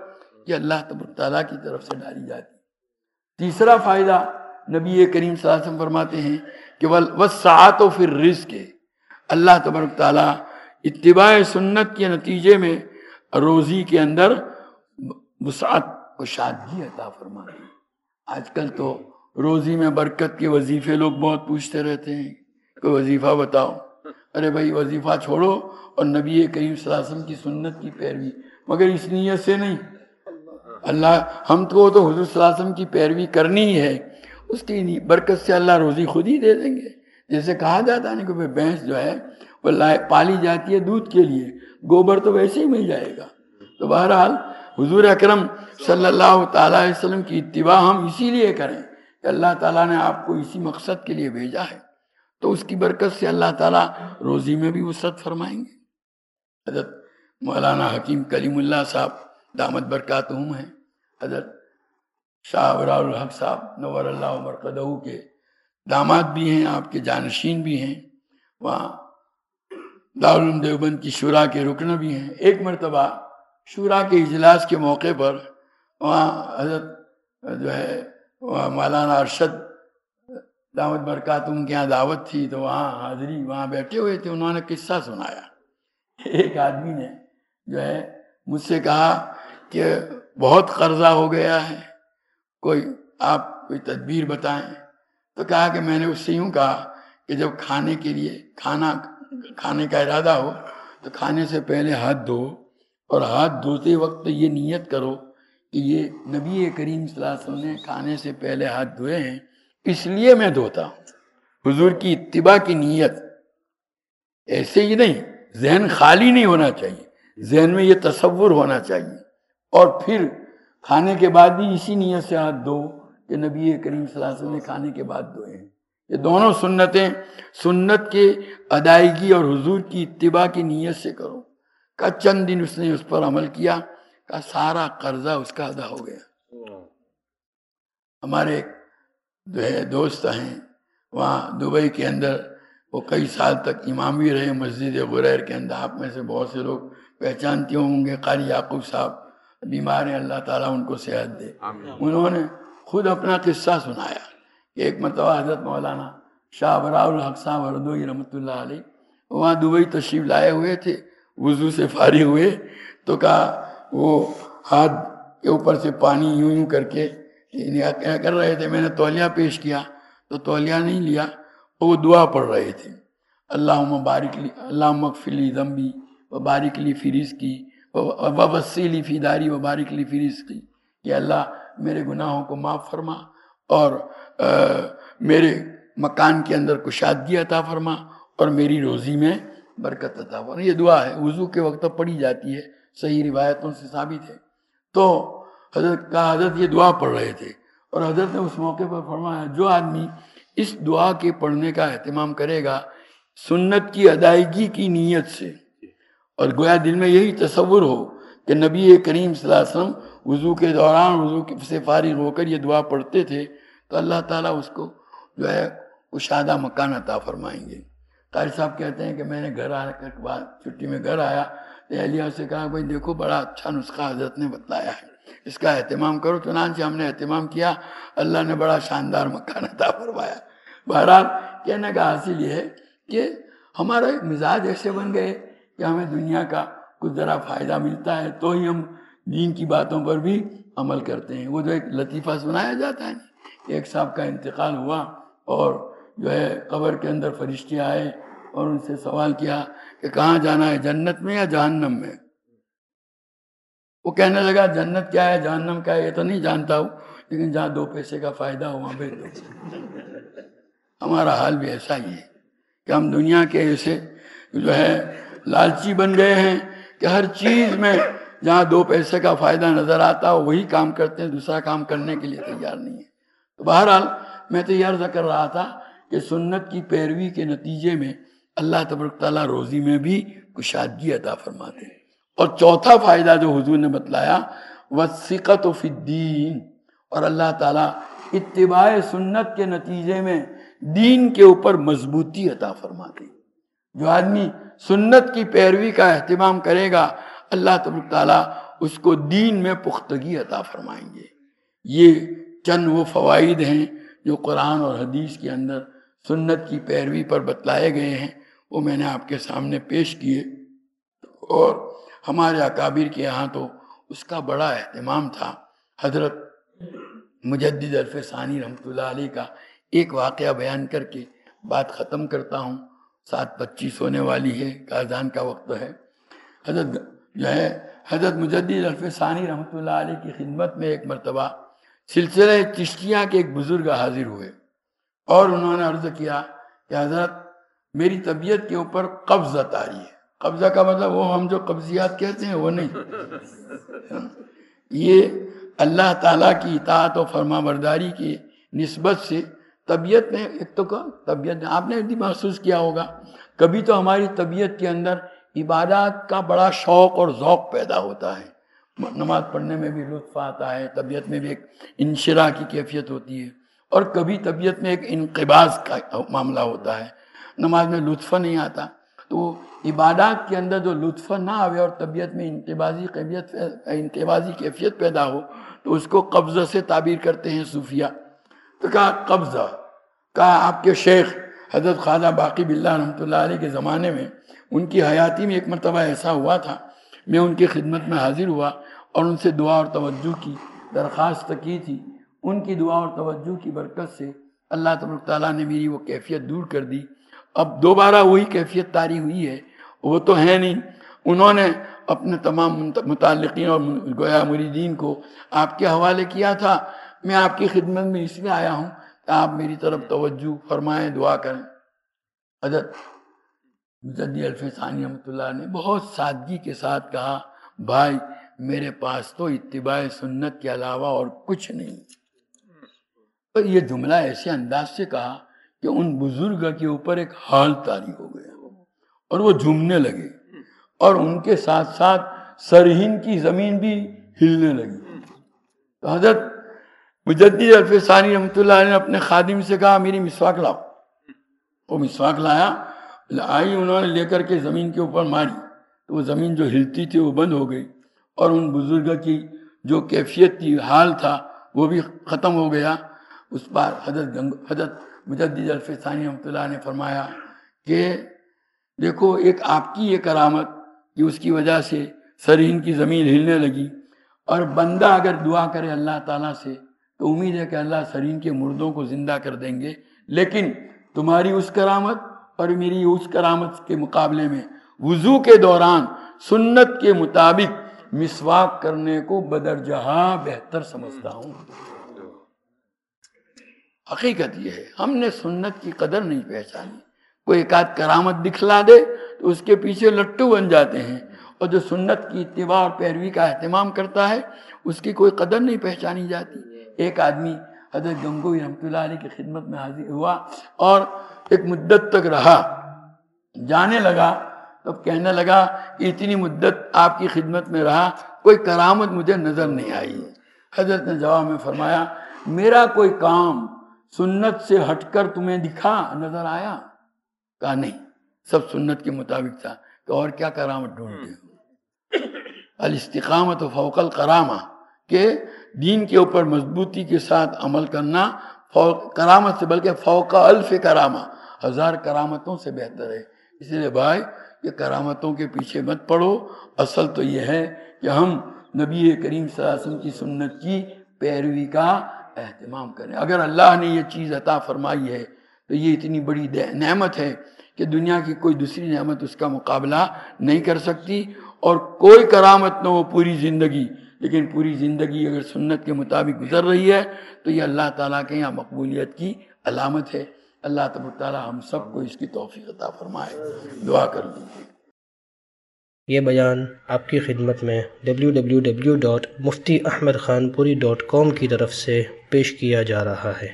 یہ اللہ تبارک تعالیٰ کی طرف سے ڈالی جاتی ہے۔ تیسرا فائدہ نبی کریم صلی اللہ علیہ وسلم فرماتے ہیں کہ وَالسَّعَةُ فِي الرِّزْقِ، اللہ تبارک تعالیٰ اتباع سنت کے نتیجے میں روزی کے اندر وسعت و شادی عطا فرماتے ہیں۔ آج کل تو روزی میں برکت کے وظیفے لوگ بہت پوچھتے رہتے ہیں، کوئی وظیفہ بتاؤ، ارے بھائی وظیفہ چھوڑو اور نبی کریم صلی اللہ علیہ وسلم کی سنت کی پیروی، مگر اس نیت سے نہیں، اللہ ہم کو تو حضور صلی اللہ علیہ وسلم کی پیروی کرنی ہی ہے، اس کی برکت سے اللہ روزی خود ہی دے دیں گے۔ جیسے کہا جاتا ہے کہ بھینس جو ہے وہ پالی جاتی ہے دودھ کے لیے، گوبر تو ویسے ہی مل جائے گا۔ تو بہرحال حضور اکرم صلی اللہ تعالیٰ علیہ وسلم کی اتباع ہم اسی لیے کریں کہ اللہ تعالیٰ نے آپ کو اسی مقصد کے لیے بھیجا ہے، تو اس کی برکت سے اللہ تعالیٰ روزی میں بھی وسعت فرمائیں گے۔ حضرت مولانا حکیم کلیم اللہ صاحب دامت برکاتہم ہیں، حضرت شاہ ابرار الحق صاحب نور اللہ مرقدہ کے داماد بھی ہیں، آپ کے جانشین بھی ہیں، وہاں دارالعلوم دیوبند کی شورا کے رکن بھی ہیں۔ ایک مرتبہ شورا کے اجلاس کے موقع پر وہاں حضرت جو ہے وہاں مولانا ارشد دعوت برکاتہم کے یہاں دعوت تھی، تو وہاں حاضری وہاں بیٹھے ہوئے تھے، انہوں نے قصہ سنایا۔ ایک آدمی نے جو ہے مجھ سے کہا کہ بہت قرضہ ہو گیا ہے، کوئی آپ کوئی تدبیر بتائیں۔ تو کہا کہ میں نے اس سے یوں کہا کہ جب کھانے کے لیے کھانا کھانے کا ارادہ ہو تو کھانے سے پہلے ہاتھ دھو، اور ہاتھ دھوتے وقت یہ نیت کرو کہ یہ نبی کریم صلی اللہ علیہ وسلم نے کھانے سے پہلے ہاتھ دھوئے ہیں، اس لیے میں دھوتا ہوں۔ حضور کی اتباع کی نیت ایسے ہی نہیں، ذہن خالی نہیں ہونا چاہیے، ذہن میں یہ تصور ہونا چاہیے، اور پھر کھانے کے بعد بھی اسی نیت سے ہاتھ دھو کہ نبی کریم صلی اللہ علیہ وسلم نے کھانے کے بعد دھوئے ہیں۔ یہ دونوں سنتیں سنت کے ادائیگی اور حضور کی اتباع کی نیت سے کرو۔ کا چند دن اس نے اس پر عمل کیا، کا سارا قرضہ اس کا ادا ہو گیا۔ ہمارے جو ہے دوست ہیں وہاں دبئی کے اندر، وہ کئی سال تک امام بھی رہے مسجد غریر کے اندر، آپ میں سے بہت سے لوگ پہچانتے ہوں گے، قاری یعقوب صاحب بیمار ہیں، اللہ تعالیٰ ان کو صحت دے۔ انہوں نے خود اپنا قصہ سنایا کہ ایک مرتبہ حضرت مولانا شاہ ابرار الحق صاحب اردوئی رحمۃ اللہ علیہ وہاں دبئی تشریف لائے ہوئے تھے، وضو سے فارغ ہوئے تو کہا وہ ہاتھ کے اوپر سے پانی یوں یوں کر کے کیا کر رہے تھے، میں نے تولیہ پیش کیا تو تولیہ نہیں لیا، وہ دعا پڑھ رہے تھے، اللہم بارک لی اللہم اغفر لی ذنبی و بارک لی فی رزقی و وسع لی فی داری و بارک لی فی رزقی، کہ اللہ میرے گناہوں کو معاف فرما اور میرے مکان کے اندر کشادگی عطا فرما اور میری روزی میں برکت عطا فرما۔ یہ دعا ہے، وضو کے وقت پڑھی جاتی ہے، صحیح روایتوں سے ثابت ہے۔ تو حضرت کا حضرت یہ دعا پڑھ رہے تھے، اور حضرت نے اس موقع پر فرمایا جو آدمی اس دعا کے پڑھنے کا اہتمام کرے گا سنت کی ادائیگی کی نیت سے، اور گویا دل میں یہی تصور ہو کہ نبی کریم صلی اللہ علیہ وسلم وضو کے دوران وضو سے فارغ ہو کر یہ دعا پڑھتے تھے، تو اللہ تعالیٰ اس کو جو ہے کشادہ مکان عطا فرمائیں گے۔ قاری صاحب کہتے ہیں کہ میں نے گھر آنے کے بعد چھٹی میں گھر آیا تو اہلیہ سے کہا بھائی دیکھو بڑا اچھا نسخہ حضرت نے بتلایا ہے، اس کا اہتمام کرو۔ چنانچہ ہم نے اہتمام کیا، اللہ نے بڑا شاندار مکان عطا فرمایا۔ بہرحال کہنے کا حاصل یہ ہے کہ ہمارا ایک مزاج ایسے بن گئے کہ ہمیں دنیا کا کچھ ذرا فائدہ ملتا ہے تو ہی ہم دین کی باتوں پر بھی عمل کرتے ہیں۔ وہ جو ایک لطیفہ سنایا جاتا ہے کہ ایک صاحب کا انتقال ہوا اور جو ہے قبر کے اندر فرشتے آئے اور ان سے سوال کیا کہ کہاں جانا ہے، جنت میں یا جہنم میں؟ وہ کہنے لگا جنت کیا ہے جہنم کیا ہے یہ تو نہیں جانتا ہوں، لیکن جہاں دو پیسے کا فائدہ ہو وہاں بھیج دو۔ ہمارا حال بھی ایسا ہی ہے کہ ہم دنیا کے ایسے جو ہے لالچی بن گئے ہیں کہ ہر چیز میں جہاں دو پیسے کا فائدہ نظر آتا ہو وہی کام کرتے ہیں، دوسرا کام کرنے کے لیے تیار نہیں ہے۔ تو بہرحال میں تو یہ عرض کر رہا تھا کہ سنت کی پیروی کے نتیجے میں اللہ تبارک تعالیٰ روزی میں بھی کشادگی عطا فرماتے ہیں۔ اور چوتھا فائدہ جو حضور نے بتلایا وَالثِّقَةُ فِي الدِّينِ، اور اللہ تعالیٰ اتباع سنت کے نتیجے میں دین کے اوپر مضبوطی عطا فرماتے ہیں۔ جو آدمی سنت کی پیروی کا اہتمام کرے گا اللہ تبارک تعالیٰ اس کو دین میں پختگی عطا فرمائیں گے۔ یہ چند وہ فوائد ہیں جو قرآن اور حدیث کے اندر سنت کی پیروی پر بتلائے گئے ہیں، وہ میں نے آپ کے سامنے پیش کیے۔ اور ہمارے اکابر کے یہاں تو اس کا بڑا اہتمام تھا۔ حضرت مجدد الف ثانی رحمۃ اللہ علیہ کا ایک واقعہ بیان کر کے بات ختم کرتا ہوں، سات پچیس ہونے والی ہے، اذان کا وقت ہے۔ حضرت جو ہے حضرت مجدد الف ثانی رحمۃ اللہ علیہ کی خدمت میں ایک مرتبہ سلسلہ چشتیہ کے ایک بزرگ حاضر ہوئے اور انہوں نے عرض کیا کہ حضرت میری طبیعت کے اوپر قبضت آ رہی ہے۔ قبضہ کا مطلب وہ ہم جو قبضیات کہتے ہیں وہ نہیں، یہ اللہ تعالیٰ کی اطاعت و فرما برداری کی نسبت سے طبیعت میں ایک تو طبیعت میں آپ نے بھی محسوس کیا ہوگا، کبھی تو ہماری طبیعت کے اندر عبادات کا بڑا شوق اور ذوق پیدا ہوتا ہے، نماز پڑھنے میں بھی لطف آتا ہے، طبیعت میں بھی ایک انشراح کی کیفیت ہوتی ہے، اور کبھی طبیعت میں ایک انقباض کا معاملہ ہوتا ہے، نماز میں لطف نہیں آتا۔ تو عبادات کے اندر جو لطف نہ آوے اور طبیعت میں انقباضی کیفیت انقباضی کیفیت پیدا ہو تو اس کو قبضہ سے تعبیر کرتے ہیں صوفیہ۔ تو کہا قبضہ، کہا آپ کے شیخ حضرت خواجہ باقی باللہ رحمۃ اللہ علیہ کے زمانے میں ان کی حیاتی میں ایک مرتبہ ایسا ہوا تھا، میں ان کی خدمت میں حاضر ہوا اور ان سے دعا اور توجہ کی درخواست کی تھی، ان کی دعا اور توجہ کی برکت سے اللہ تبارک تعالیٰ نے میری وہ کیفیت دور کر دی۔ اب دوبارہ وہی کیفیت طاری ہوئی ہے، وہ تو ہے نہیں۔ انہوں نے اپنے تمام متعلقین اور گویا مریدین کو آپ کے حوالے کیا تھا، میں آپ کی خدمت میں اس لیے آیا ہوں کہ آپ میری طرف توجہ فرمائیں، دعا کریں۔ حضرت مجدد الف ثانی رحمۃ اللہ نے بہت سادگی کے ساتھ کہا، بھائی میرے پاس تو اتباع سنت کے علاوہ اور کچھ نہیں۔ اور یہ جملہ ایسے انداز سے کہا کہ ان بزرگ کے اوپر ایک حال طاری ہو گیا اور وہ جھومنے لگے، اور ان کے ساتھ ساتھ سرہند کی زمین بھی ہلنے لگی۔ تو حضرت مجدد الف ثانی رحمۃ اللہ علیہ نے اپنے خادم سے کہا میری مسواک لاؤ۔ وہ مسواک لایا، آئی انہوں نے لے کر کے زمین کے اوپر ماری تو وہ زمین جو ہلتی تھی وہ بند ہو گئی، اور ان بزرگ کی جو کیفیت تھی، حال تھا، وہ بھی ختم ہو گیا۔ اس بار حضرت حضرت مجدد الف ثانی رحمۃ اللہ نے فرمایا کہ دیکھو ایک آپ کی یہ کرامت کہ اس کی وجہ سے سرہند کی زمین ہلنے لگی، اور بندہ اگر دعا کرے اللہ تعالیٰ سے تو امید ہے کہ اللہ سرہند کے مردوں کو زندہ کر دیں گے، لیکن تمہاری اس کرامت اور میری اس کرامت کے مقابلے میں وضو کے دوران سنت کے مطابق مسواک کرنے کو بدرجہ بہتر سمجھتا ہوں۔ حقیقت یہ ہے ہم نے سنت کی قدر نہیں پہچانی، کوئی ایک آدھ کرامت دکھلا دے تو اس کے پیچھے لٹو بن جاتے ہیں، اور جو سنت کی اتباع اور پیروی کا اہتمام کرتا ہے اس کی کوئی قدر نہیں پہچانی جاتی۔ ایک آدمی حضرت گنگوئی رحمۃ اللہ علیہ کی خدمت میں حاضر ہوا اور ایک مدت تک رہا، جانے لگا تب کہنے لگا کہ اتنی مدت آپ کی خدمت میں رہا کوئی کرامت مجھے نظر نہیں آئی۔ حضرت نے جواب میں فرمایا میرا کوئی کام سنت سے ہٹ کر تمہیں دکھا نظر آیا؟ کہا نہیں، سب سنت کے مطابق تھا۔ کہ اور کیا کرامت ڈھونڈتے ہو؟ الاستقامت فوق الکرامہ، کہ دین کے اوپر مضبوطی کے ساتھ عمل کرنا فوق کرامت سے بلکہ فوق الف کرامہ، ہزار کرامتوں سے بہتر ہے۔ اس لیے بھائی یہ کرامتوں کے پیچھے مت پڑو، اصل تو یہ ہے کہ ہم نبی کریم صلی اللہ علیہ وسلم کی سنت کی پیروی کا اہتمام کریں۔ اگر اللہ نے یہ چیز عطا فرمائی ہے تو یہ اتنی بڑی نعمت ہے کہ دنیا کی کوئی دوسری نعمت اس کا مقابلہ نہیں کر سکتی، اور کوئی کرامت نہ ہو پوری زندگی، لیکن پوری زندگی اگر سنت کے مطابق گزر رہی ہے تو یہ اللہ تعالیٰ کے یہاں مقبولیت کی علامت ہے۔ اللہ تبارک تعالیٰ ہم سب کو اس کی توفیق عطا فرمائے، دعا کر لیجیے۔ یہ بیان آپ کی خدمت میں W W W dot Mufti Ahmad Khanpuri dot کام کی طرف سے پیش کیا جا رہا ہے۔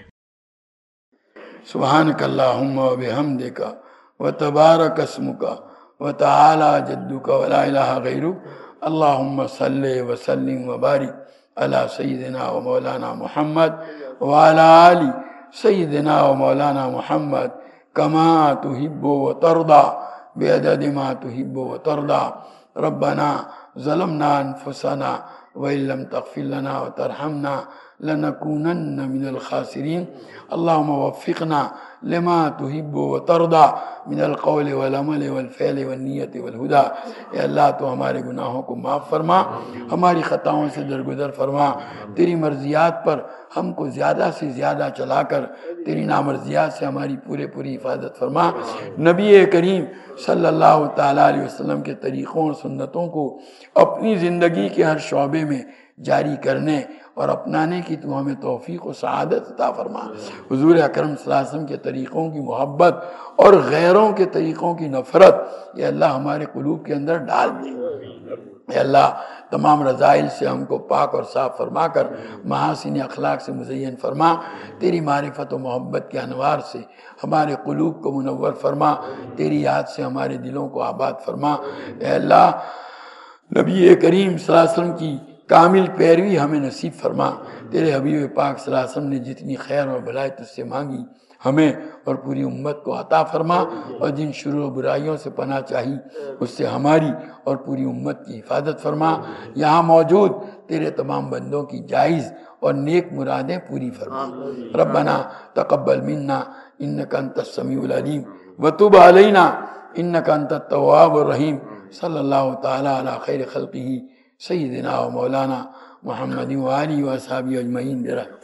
سبحانک اللہم و بحمدک و تبارک اسمک و تعالی جدک و لا الہ غیرک، اللہم صلی وسلم و بارک علی سیدنا و مولانا محمد و علی آل سیدنا و مولانا محمد کما تحب و ترضى بعدد ما تحب و ترضى ربنا ظلمنا انفسنا وإن لم تغفر لنا وترحمنا لنكونن من الخاسرين اللهم وفقنا لما تحب وترضى من القول والعمل والفعل والنیت والہدى۔ اے اللہ تو ہمارے گناہوں کو معاف فرما، ہماری خطاؤں سے درگزر فرما، تیری مرضیات پر ہم کو زیادہ سے زیادہ چلا کر تیری نامرضیات سے ہماری پورے پوری حفاظت فرما۔ نبی کریم صلی اللہ تعالیٰ علیہ وسلم کے طریقوں اور سنتوں کو اپنی زندگی کے ہر شعبے میں جاری کرنے اور اپنانے کی تو ہمیں توفیق و سعادت عطا فرما۔ حضور اکرم صلی اللہ علیہ وسلم کے طریقوں کی محبت اور غیروں کے طریقوں کی نفرت یہ اللہ ہمارے قلوب کے اندر ڈال دے۔ اے اللہ تمام رذائل سے ہم کو پاک اور صاف فرما کر محاسن اخلاق سے مزین فرما، تیری معرفت و محبت کے انوار سے ہمارے قلوب کو منور فرما، تیری یاد سے ہمارے دلوں کو آباد فرما۔ اے اللہ نبی کریم صلی اللہ علیہ وسلم کی کامل پیروی ہمیں نصیب فرما، تیرے حبیب پاک صلی اللہ علیہ وسلم نے جتنی خیر اور بھلائی تجھ سے مانگی ہمیں اور پوری امت کو عطا فرما، اور جن شرور و برائیوں سے پناہ چاہی اس سے ہماری اور پوری امت کی حفاظت فرما۔ یہاں موجود تیرے تمام بندوں کی جائز اور نیک مرادیں پوری فرما۔ ربنا تقبل منا انک انت السمیع العلیم وتب علینا انک انت التواب الرحیم۔ صلی اللہ تعالیٰ علی خیر خلقہ سیدنا و مولانا محمد وآلہ وصحبہ اجمعین برحمتہ۔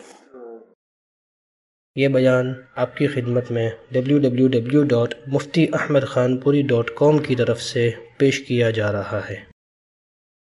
یہ بیان آپ کی خدمت میں W W W dot Mufti Ahmad Khanpuri dot کام کی طرف سے پیش کیا جا رہا ہے۔